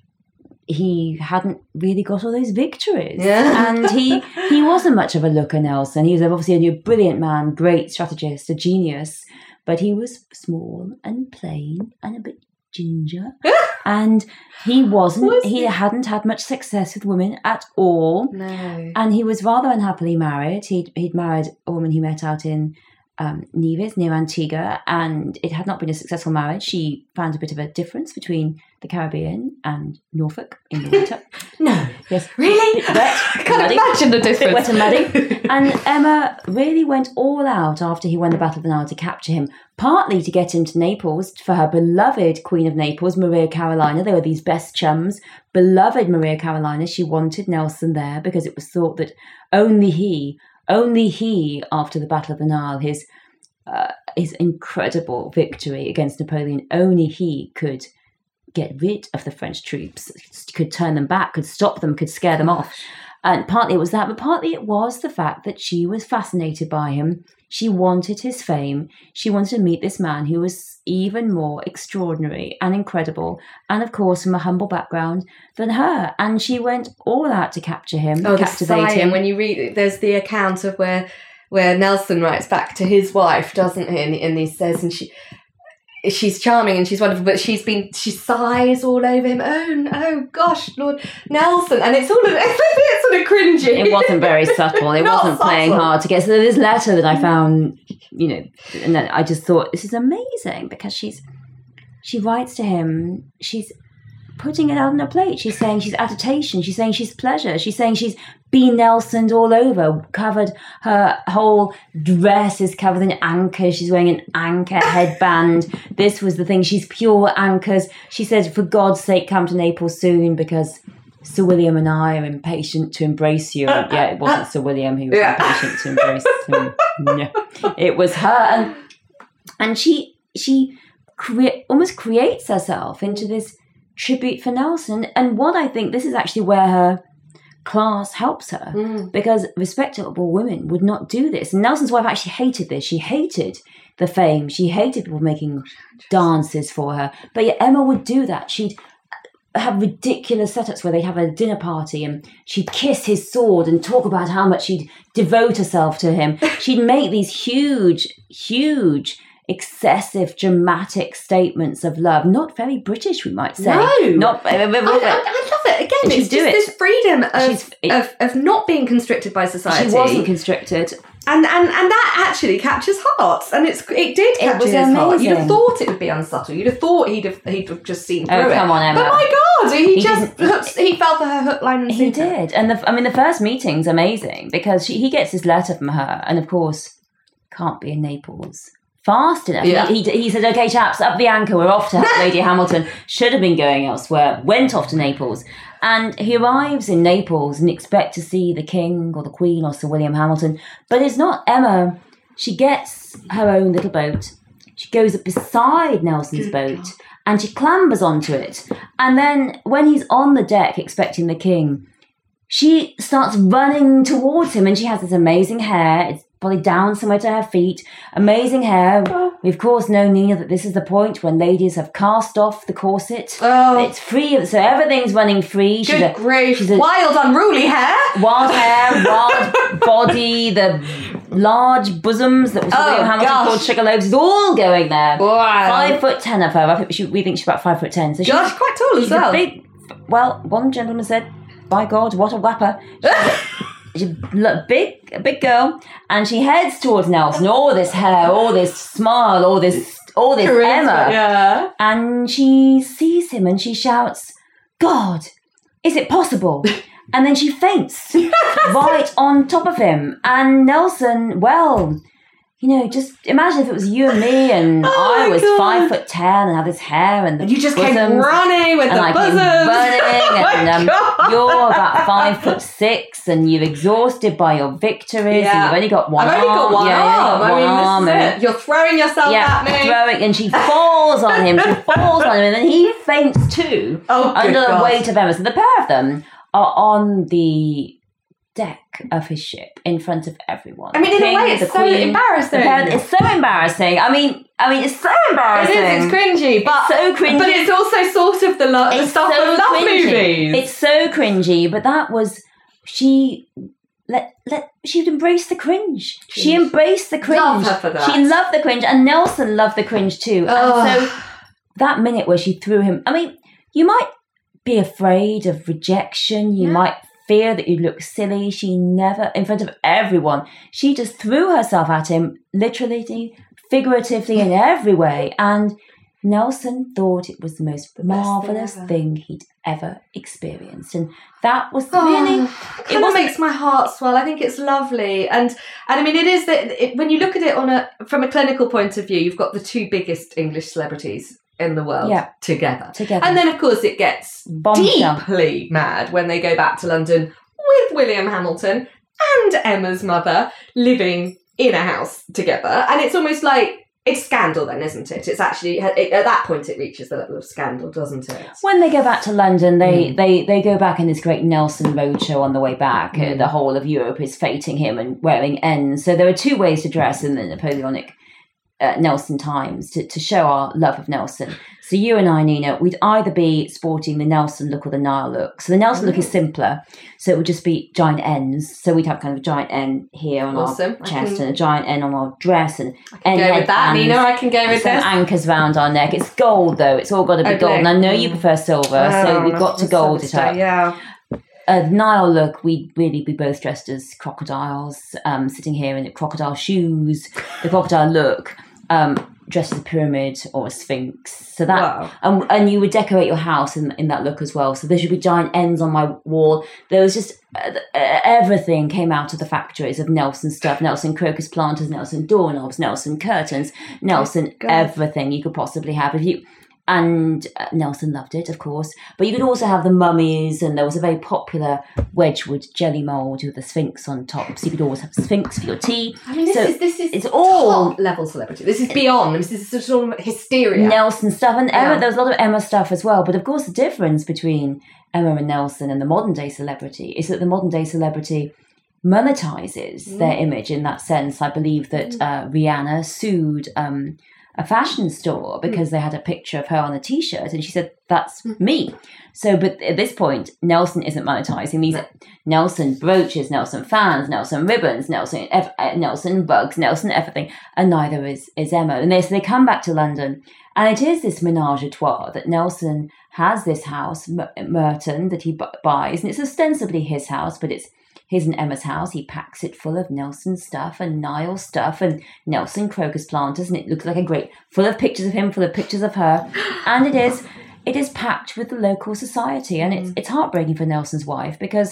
he hadn't really got all those victories. Yeah. And he he wasn't much of a looker, Nelson. He was obviously a brilliant man, great strategist, a genius, but he was small and plain and a bit ginger. And he wasn't, Was he he? hadn't had much success with women at all. No. And he was rather unhappily married. He'd, he'd married a woman he met out in um, Nevis, near Antigua, and it had not been a successful marriage. She found a bit of a difference between the Caribbean and Norfolk in the winter. No. Yes. Really? Bit wet. I can't muddy. imagine the difference. Bit wet and muddy. And Emma really went all out after he won the Battle of the Nile to capture him, partly to get him to Naples for her beloved Queen of Naples, Maria Carolina. They were these best chums. Beloved Maria Carolina. She wanted Nelson there because it was thought that only he, only he, after the Battle of the Nile, his uh, his incredible victory against Napoleon, only he could get rid of the French troops, could turn them back, could stop them, could scare them off. And partly it was that, but partly it was the fact that she was fascinated by him. She wanted his fame. She wanted to meet this man who was even more extraordinary and incredible, and of course from a humble background than her. And she went all out to capture him, Oh, the captivate sighing. him. When you read, there's the account of where where Nelson writes back to his wife, doesn't he? And, and he says, and she, she's charming and she's wonderful, but she's been, she sighs all over him. Oh, oh gosh, Lord Nelson, and it's all, it's sort of cringy. It wasn't very subtle. It Not wasn't playing subtle. hard to get. So this letter that I found, you know, and then I just thought this is amazing because she's, she writes to him. She's putting it out on a plate. She's saying she's agitation. She's saying she's pleasure. She's saying she's been Nelsoned all over, covered, her whole dress is covered in anchors. She's wearing an anchor headband. This was the thing. She's pure anchors. She said, for God's sake, come to Naples soon because Sir William and I are impatient to embrace you. And yeah, it wasn't Sir William who was Yeah. impatient to embrace him. No, it was her. And, and she, she crea- almost creates herself into this tribute for Nelson. And what I think, this is actually where her class helps her, Mm. because respectable women would not do this. And Nelson's wife actually hated this. She hated the fame. She hated people making dances for her. But yet Emma would do that. She'd have ridiculous setups where they'd have a dinner party and she'd kiss his sword and talk about how much she'd devote herself to him. She'd make these huge, huge, excessive, dramatic statements of love. Not very British, we might say. No. Not. I, I, I love it. Again, And it's she'd do just it. this freedom of, She's- of, of not being constricted by society. She wasn't constricted. And, and and that actually captures hearts, and it's it did It capture was his heart. You'd have amazing. thought it would be unsubtle. You'd have thought he'd have he'd have just seen through Oh, it. come on, Emma. But my God, he, He just didn't- hooks, he fell for her hook, line, and He sinker. did. And the, I mean, the first meeting's amazing because she, he gets this letter from her, and of course, can't be in Naples fast enough. Yeah. He, he, he said, okay, chaps, up the anchor, we're off to Lady Hamilton. Should have been going elsewhere, went off to Naples. And he arrives in Naples and expect to see the King or the Queen or Sir William Hamilton. But it's not Emma. She gets her own little boat. She goes up beside Nelson's boat and she clambers onto it. And then when he's on the deck expecting the King, she starts running towards him and she has this amazing hair. It's probably down somewhere to her feet. Amazing hair. We, of course, know, Nina, that this is the point when ladies have cast off the corset. Oh. It's free, of- so everything's running free. She's Good a, grief! she's a Wild, unruly hair. wild hair, wild body, the large bosoms that was Oh, William Hamilton gosh. called Sugarloaves is all going there. Wow. Five foot ten of her. I think she, we think she's about five foot ten. So she's, Gosh, quite tall as she's well. a big. Well, one gentleman said, "By God, what a whapper!" She's a, she's a lo- big, a big girl, and she heads towards Nelson. All this hair, all this smile, all this, all this Emma, Yeah. and she sees him and she shouts, "God, is it possible?" And then she faints right on top of him. And Nelson, well, you know, just imagine if it was you and me and Oh I my was God. five foot ten and had this hair and the And you just came bosoms, running with and the I bosoms. came running, Oh my and um, God. you're about five foot six, and you're exhausted by your victories, and you've only got one I've only got arm. one yeah, you've arm. only got I mean, one arm, this and- is it. You're throwing yourself yeah, at me. throwing, and she falls on him. She falls on him, and then he faints too Oh, good under the God. weight of Emma. So the pair of them are on the deck of his ship in front of everyone. I mean, in The a king, way, it's the so queen, embarrassing. the pair- it's so embarrassing. I mean, I mean, it's so It embarrassing. is, it's cringy, but so cringy. But it's also sort of the, lo- the It's stuff so of love cringy. movies. It's so cringy, but that was she. Let let she'd embrace the cringe. She embraced the cringe. Love her for that. She loved the cringe, and Nelson loved the cringe too. Oh. And so that minute where she threw him, I mean, you might be afraid of rejection. You Yeah. might fear that you'd look silly. She never, in front of everyone, she just threw herself at him, literally, figuratively, in every way. And Nelson thought it was the most The best thing marvellous ever. thing he'd ever experienced. And that was Oh, really... kind of wasn't- makes my heart swell. I think it's lovely, and and I mean, it is that it, when you look at it on a from a clinical point of view, you've got the two biggest English celebrities in the world Yeah. together. Together. And then, of course, it gets Bombshell. deeply mad when they go back to London with William Hamilton and Emma's mother living in a house together, and it's almost like. It's scandal then, isn't it? It's actually, it, at that point, it reaches the level of scandal, doesn't it? When they go back to London, they, Mm. they, they go back in this great Nelson roadshow on the way back. Mm. Uh, the whole of Europe is feting him and wearing N's. So there are two ways to dress in the Napoleonic uh, Nelson times to, to show our love of Nelson. So you and I, Nina, we'd either be sporting the Nelson look or the Nile look. So the Nelson look is simpler. So it would just be giant N's. So we'd have kind of a giant N here on Awesome. our I chest can- and a giant N on our dress and N Go with that, Nina. I can go with some this. anchors round our neck. It's gold though. It's all got to be Oh, gold. And I know blue. you prefer silver, so Oh, we've got to that's gold so it up. Yeah. Uh, Nile look, we'd really be both dressed as crocodiles, um, sitting here in the crocodile shoes, the crocodile look, um, dressed as a pyramid or a sphinx. So that, Wow. um, and you would decorate your house in in that look as well. So there should be giant N's on my wall. There was just uh, uh, everything came out of the factories of Nelson stuff: Nelson crocus planters, Nelson doorknobs, Nelson curtains, Nelson God. everything you could possibly have. If you And uh, Nelson loved it, of course. But you could also have the mummies, and there was a very popular Wedgwood jelly mould with the Sphinx on top. So you could always have Sphinx for your tea. I mean, this So is this is it's all top level celebrity. This is beyond. This is sort of hysteria. Nelson stuff. And Emma, Yeah. there was a lot of Emma stuff as well. But of course, the difference between Emma and Nelson and the modern day celebrity is that the modern day celebrity monetizes Mm. their image in that sense. I believe that uh, Rihanna sued um, a fashion store because they had a picture of her on a t-shirt, and she said, that's me. So, but at this point, Nelson isn't monetizing these Nelson brooches, Nelson fans, Nelson ribbons, Nelson ev- uh, Nelson bugs, Nelson everything, and neither is, is Emma. And they, so they come back to London, and it is this menage a trois that Nelson has this house, M- Merton, that he bu- buys, and it's ostensibly his house, but it's his and Emma's house. He packs it full of Nelson stuff and Nile stuff and Nelson crocus planters, and it looks like a great, full of pictures of him, full of pictures of her. And it is, it is packed with the local society, and it's it's heartbreaking for Nelson's wife because,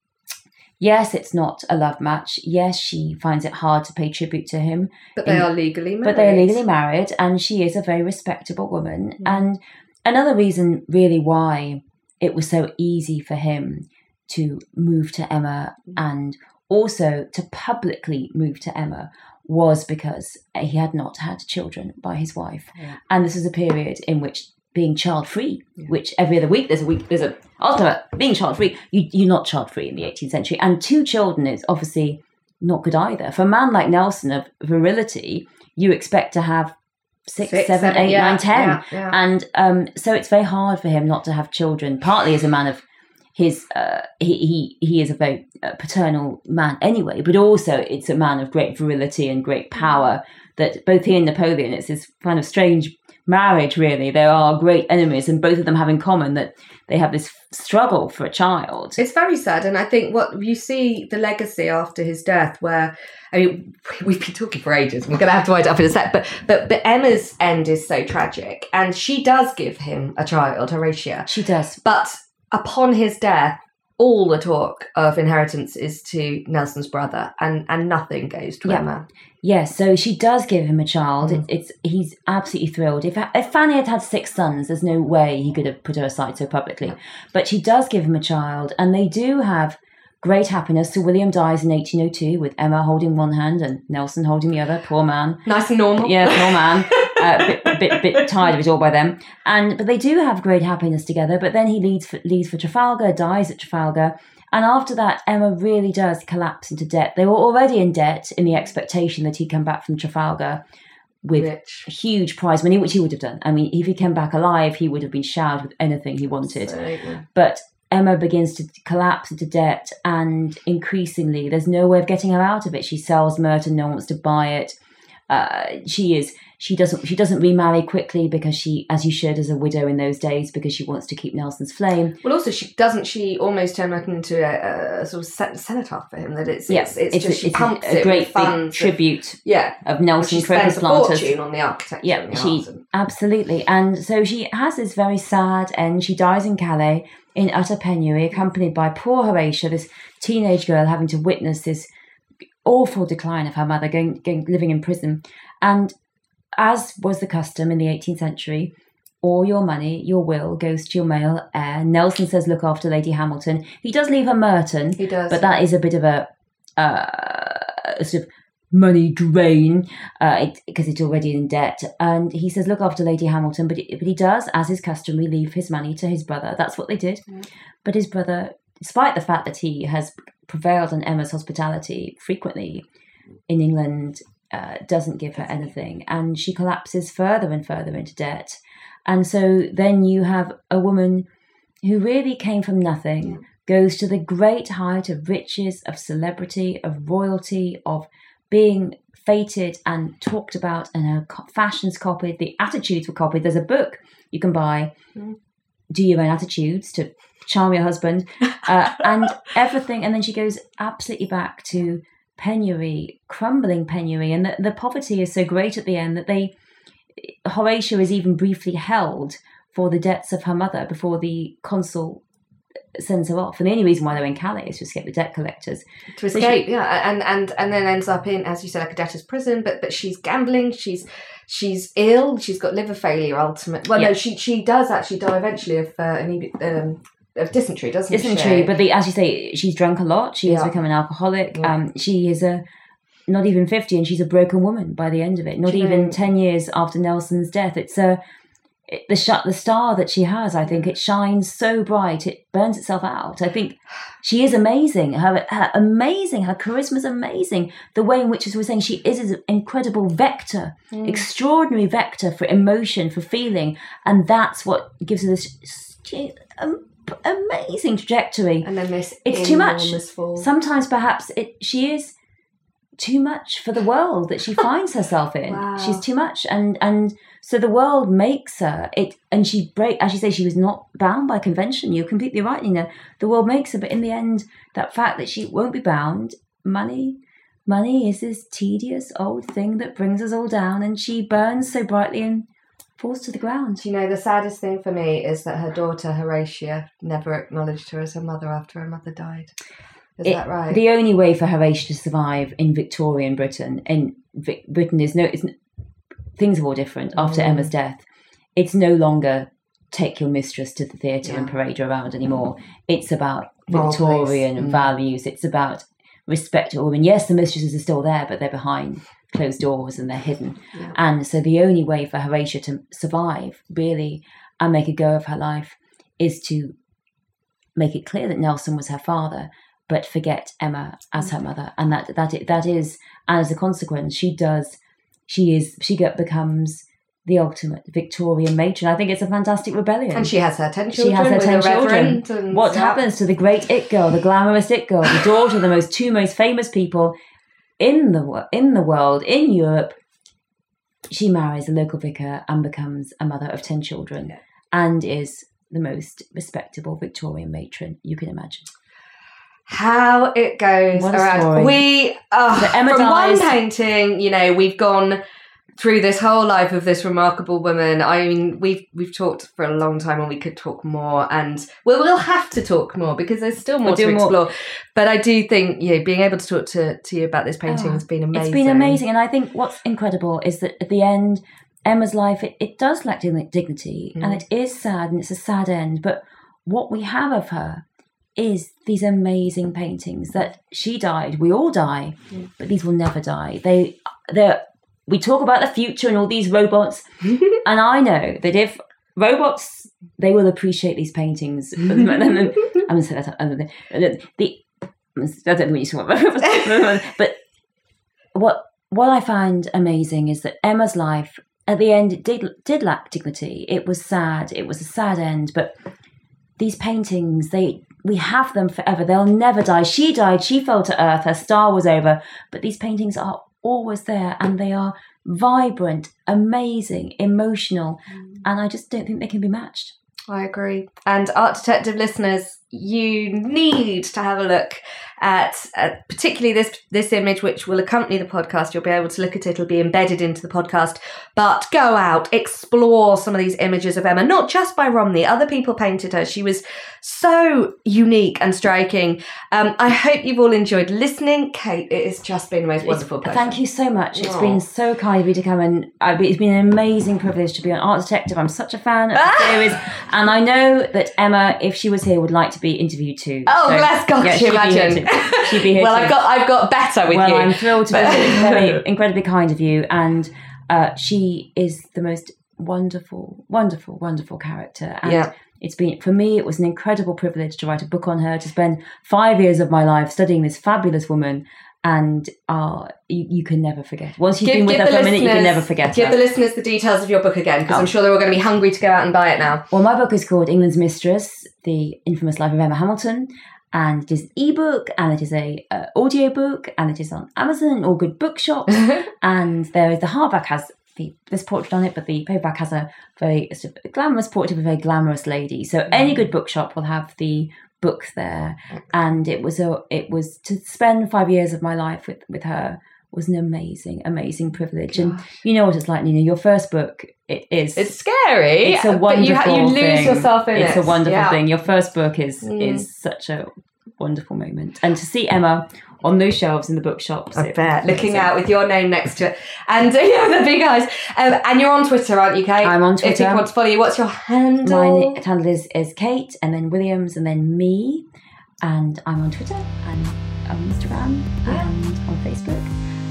yes, it's not a love match. Yes, she finds it hard to pay tribute to him. But they in- are legally married. But they are legally married, and she is a very respectable woman. And another reason, really, why it was so easy for him to move to Emma and also to publicly move to Emma was because he had not had children by his wife. Yeah. And this is a period in which being child-free, which every other week there's a week, there's a ultimate being child-free, you, you're not child-free in the eighteenth century. And two children is obviously not good either. For a man like Nelson of virility, you expect to have six, Six, seven, seven, eight, yeah, nine, ten. yeah, yeah. And um, so it's very hard for him not to have children, partly as a man of his, uh, he, he, he is a very uh, paternal man anyway, but also it's a man of great virility and great power that both he and Napoleon, it's this kind of strange marriage, really. There are great enemies, and both of them have in common that they have this struggle for a child. It's very sad, and I think what you see the legacy after his death, where I mean, we've been talking for ages. We're going to have to wind it up in a sec, but but but Emma's end is so tragic, and she does give him a child, Horatia. She does. But upon his death, all the talk of inheritance is to Nelson's brother, and and nothing goes to Yeah. Emma. Yes, so she does give him a child. Mm. It, it's he's absolutely thrilled. If if Fanny had had six sons, there's no way he could have put her aside so publicly. But she does give him a child, and they do have great happiness. So William dies in eighteen oh two with Emma holding one hand and Nelson holding the other. Poor man. Nice and normal. Yeah, poor man. uh, bit, bit, bit tired of it all by then. And but they do have great happiness together. But then he leaves for, leaves for Trafalgar, dies at Trafalgar. And after that, Emma really does collapse into debt. They were already in debt in the expectation that he'd come back from Trafalgar with Rich. huge prize money, which he would have done. I mean, if he came back alive, he would have been showered with anything he wanted. Absolutely. But Emma begins to collapse into debt, and increasingly, there's no way of getting her out of it. She sells Merton, no one wants to buy it. Uh, she is She doesn't she doesn't remarry quickly because she, as you should as a widow in those days, because she wants to keep Nelson's flame. Well, also, she doesn't she almost turn that into a, a sort of cenotaph for him, that it's, Yeah, it's, it's, it's just a- she it's a- pumps a it great with big funds. tribute Of, yeah. of Nelson she crocus spends a planters. fortune on the architecture. Yeah, and the she art and- absolutely. And so she has this very sad end. She dies in Calais in utter penury, accompanied by poor Horatia, this teenage girl having to witness this awful decline of her mother, going, going living in prison. And as was the custom in the eighteenth century, all your money, your will, goes to your male heir. Nelson says, look after Lady Hamilton. He does leave her Merton. He does. But that is a bit of a, uh, a sort of money drain uh, it, because it's already in debt. And he says, look after Lady Hamilton. But, it, but he does, as is customary, leave his money to his brother. That's what they did. Mm. But his brother, despite the fact that he has prevailed on Emma's hospitality frequently in England, uh, doesn't give her anything. And she collapses further and further into debt. And so then you have a woman who really came from nothing, goes to the great height of riches, of celebrity, of royalty, of being feted and talked about, and her co- fashions copied, the attitudes were copied. There's a book you can buy, mm. Do Your Own Attitudes to Charm Your Husband, uh, and everything. And then she goes absolutely back to penury, crumbling penury. And the, the poverty is so great at the end that they, Horatia is even briefly held for the debts of her mother before the consul sends her off. And the only reason why they're in Calais is to escape the debt collectors. To escape, so she, yeah, and, and and then ends up in, as you said, like a debtor's prison. But but she's gambling. She's she's ill. She's got liver failure. Ultimately, well, yeah. no, she she does actually die eventually of uh, an, um, of dysentery, doesn't dysentery, she? Dysentery, but the, as you say, she's drunk a lot. She yeah. has become an alcoholic. Yeah. Um, she is a not even fifty, and she's a broken woman by the end of it. Not True. even ten years after Nelson's death. It's a it, the sh- the star that she has. I think it shines so bright, it burns itself out. I think she is amazing. Her, her amazing. Her charisma is amazing. The way in which, as we were saying, she is an incredible vector, mm. extraordinary vector for emotion, for feeling, and that's what gives her this um, amazing trajectory. And then this it's too much. Fall. Sometimes, perhaps it she is too much for the world that she finds herself in. Wow. She's too much, and and so the world makes her it, and she break. As you say, she was not bound by convention. You're completely right, Nina. The world makes her, but in the end, that fact that she won't be bound, money, money is this tedious old thing that brings us all down, and she burns so brightly and falls to the ground. You know, the saddest thing for me is that her daughter Horatia never acknowledged her as her mother after her mother died. Is it, that right? The only way for Horatia to survive in Victorian Britain, in v- Britain is no, it's, things are all different after mm. Emma's death. It's no longer take your mistress to the theatre yeah. and parade her around anymore. It's about Victorian mm. values. It's about respect to women. Yes, the mistresses are still there, but they're behind closed doors and they're hidden. Yeah. And so the only way for Horatia to survive, really, and make a go of her life is to make it clear that Nelson was her father, but forget Emma as her mother, and that that it, that is, and as a consequence, she does, she is, she get, becomes the ultimate Victorian matron. I think it's a fantastic rebellion, and she has her ten children. She has her with ten a children. And, what yeah. happens to the great it girl, the glamorous it girl, the daughter of the most two most famous people in the in the world, in Europe? She marries a local vicar and becomes a mother of ten children, yeah. and is the most respectable Victorian matron you can imagine. How it goes around. Story. We uh, so Emma from dies. one painting, you know, we've gone through this whole life of this remarkable woman. I mean, we've we've talked for a long time, and we could talk more, and we'll we'll have to talk more because there's still more we'll to explore. More. But I do think, you know, being able to talk to, to you about this painting oh, has been amazing. It's been amazing, and I think what's incredible is that at the end, Emma's life it, it does lack dignity, mm. and it is sad, and it's a sad end. But what we have of her is these amazing paintings that she died. We all die, mm. but these will never die. They, they're. We talk about the future and all these robots, and I know that if robots, they will appreciate these paintings. I'm going to say that. The, the, I don't know what you talk about, but what what I find amazing is that Emma's life at the end it did did lack dignity. It was sad. It was a sad end, but these paintings, they. We have them forever. They'll never die. She died. She fell to earth. Her star was over. But these paintings are always there, and they are vibrant, amazing, emotional, mm. and I just don't think they can be matched. I agree. And Art Detective listeners, you need to have a look at, at particularly this this image, which will accompany the podcast. You'll be able to look at it. It'll be embedded into the podcast. But go out, explore some of these images of Emma, not just by Romney. Other people painted her. She was so unique and striking. Um, I hope you've all enjoyed listening. Kate, it has just been the most wonderful pleasure. Thank you so much. It's Aww. been so kind of you to come, and uh, it's been an amazing privilege to be on Art Detective. I'm such a fan of the series, and I know that Emma, if she was here, would like to be interviewed too. Oh, so, bless God, yeah, she imagine. She'd be here well, too. I've got I've got better with well, you. Well, I'm thrilled to be very incredibly kind of you, and uh, she is the most wonderful, wonderful, wonderful character. And yeah. It's been, for me, it was an incredible privilege to write a book on her, to spend five years of my life studying this fabulous woman. And uh, you, you can never forget. Once you've give, been with her for a minute, you can never forget Give her. the listeners the details of your book again, because oh. I'm sure they're all going to be hungry to go out and buy it now. Well, my book is called England's Mistress, The Infamous Life of Emma Hamilton. And it is an ebook, and it is a uh, audio book, and it is on Amazon or good bookshops. And there is the hardback has the, this portrait on it, but the paperback has a very sort of glamorous portrait of a very glamorous lady. So any good bookshop will have the book there. And it was a it was to spend five years of my life with with her was an amazing, amazing privilege. Gosh. And you know what it's like, Nina. Your first book, it is it's scary. It's a wonderful but you, ha- you lose thing. yourself in it's it. It's a wonderful yeah. thing. Your first book is mm. is such a wonderful moment, and to see Emma on those shelves in the bookshops, I bet, looking out with your name next to it, and uh, yeah, the big eyes. Um, and you're on Twitter, aren't you, Kate? I'm on Twitter. If people want to follow you, what's your handle? My handle is, is Kate, and then Williams, and then me. And I'm on Twitter, and on Instagram, yeah. and on Facebook.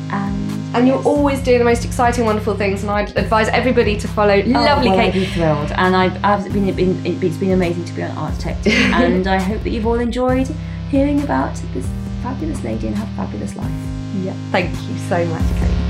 And, and you're yes. always doing the most exciting, wonderful things, and I'd advise everybody to follow oh, lovely well, Kate. I'd be thrilled, and I've, I've been, been it's been amazing to be on Art Detective, and I hope that you've all enjoyed hearing about this fabulous lady and her fabulous life. Yeah, thank you so much, Kate.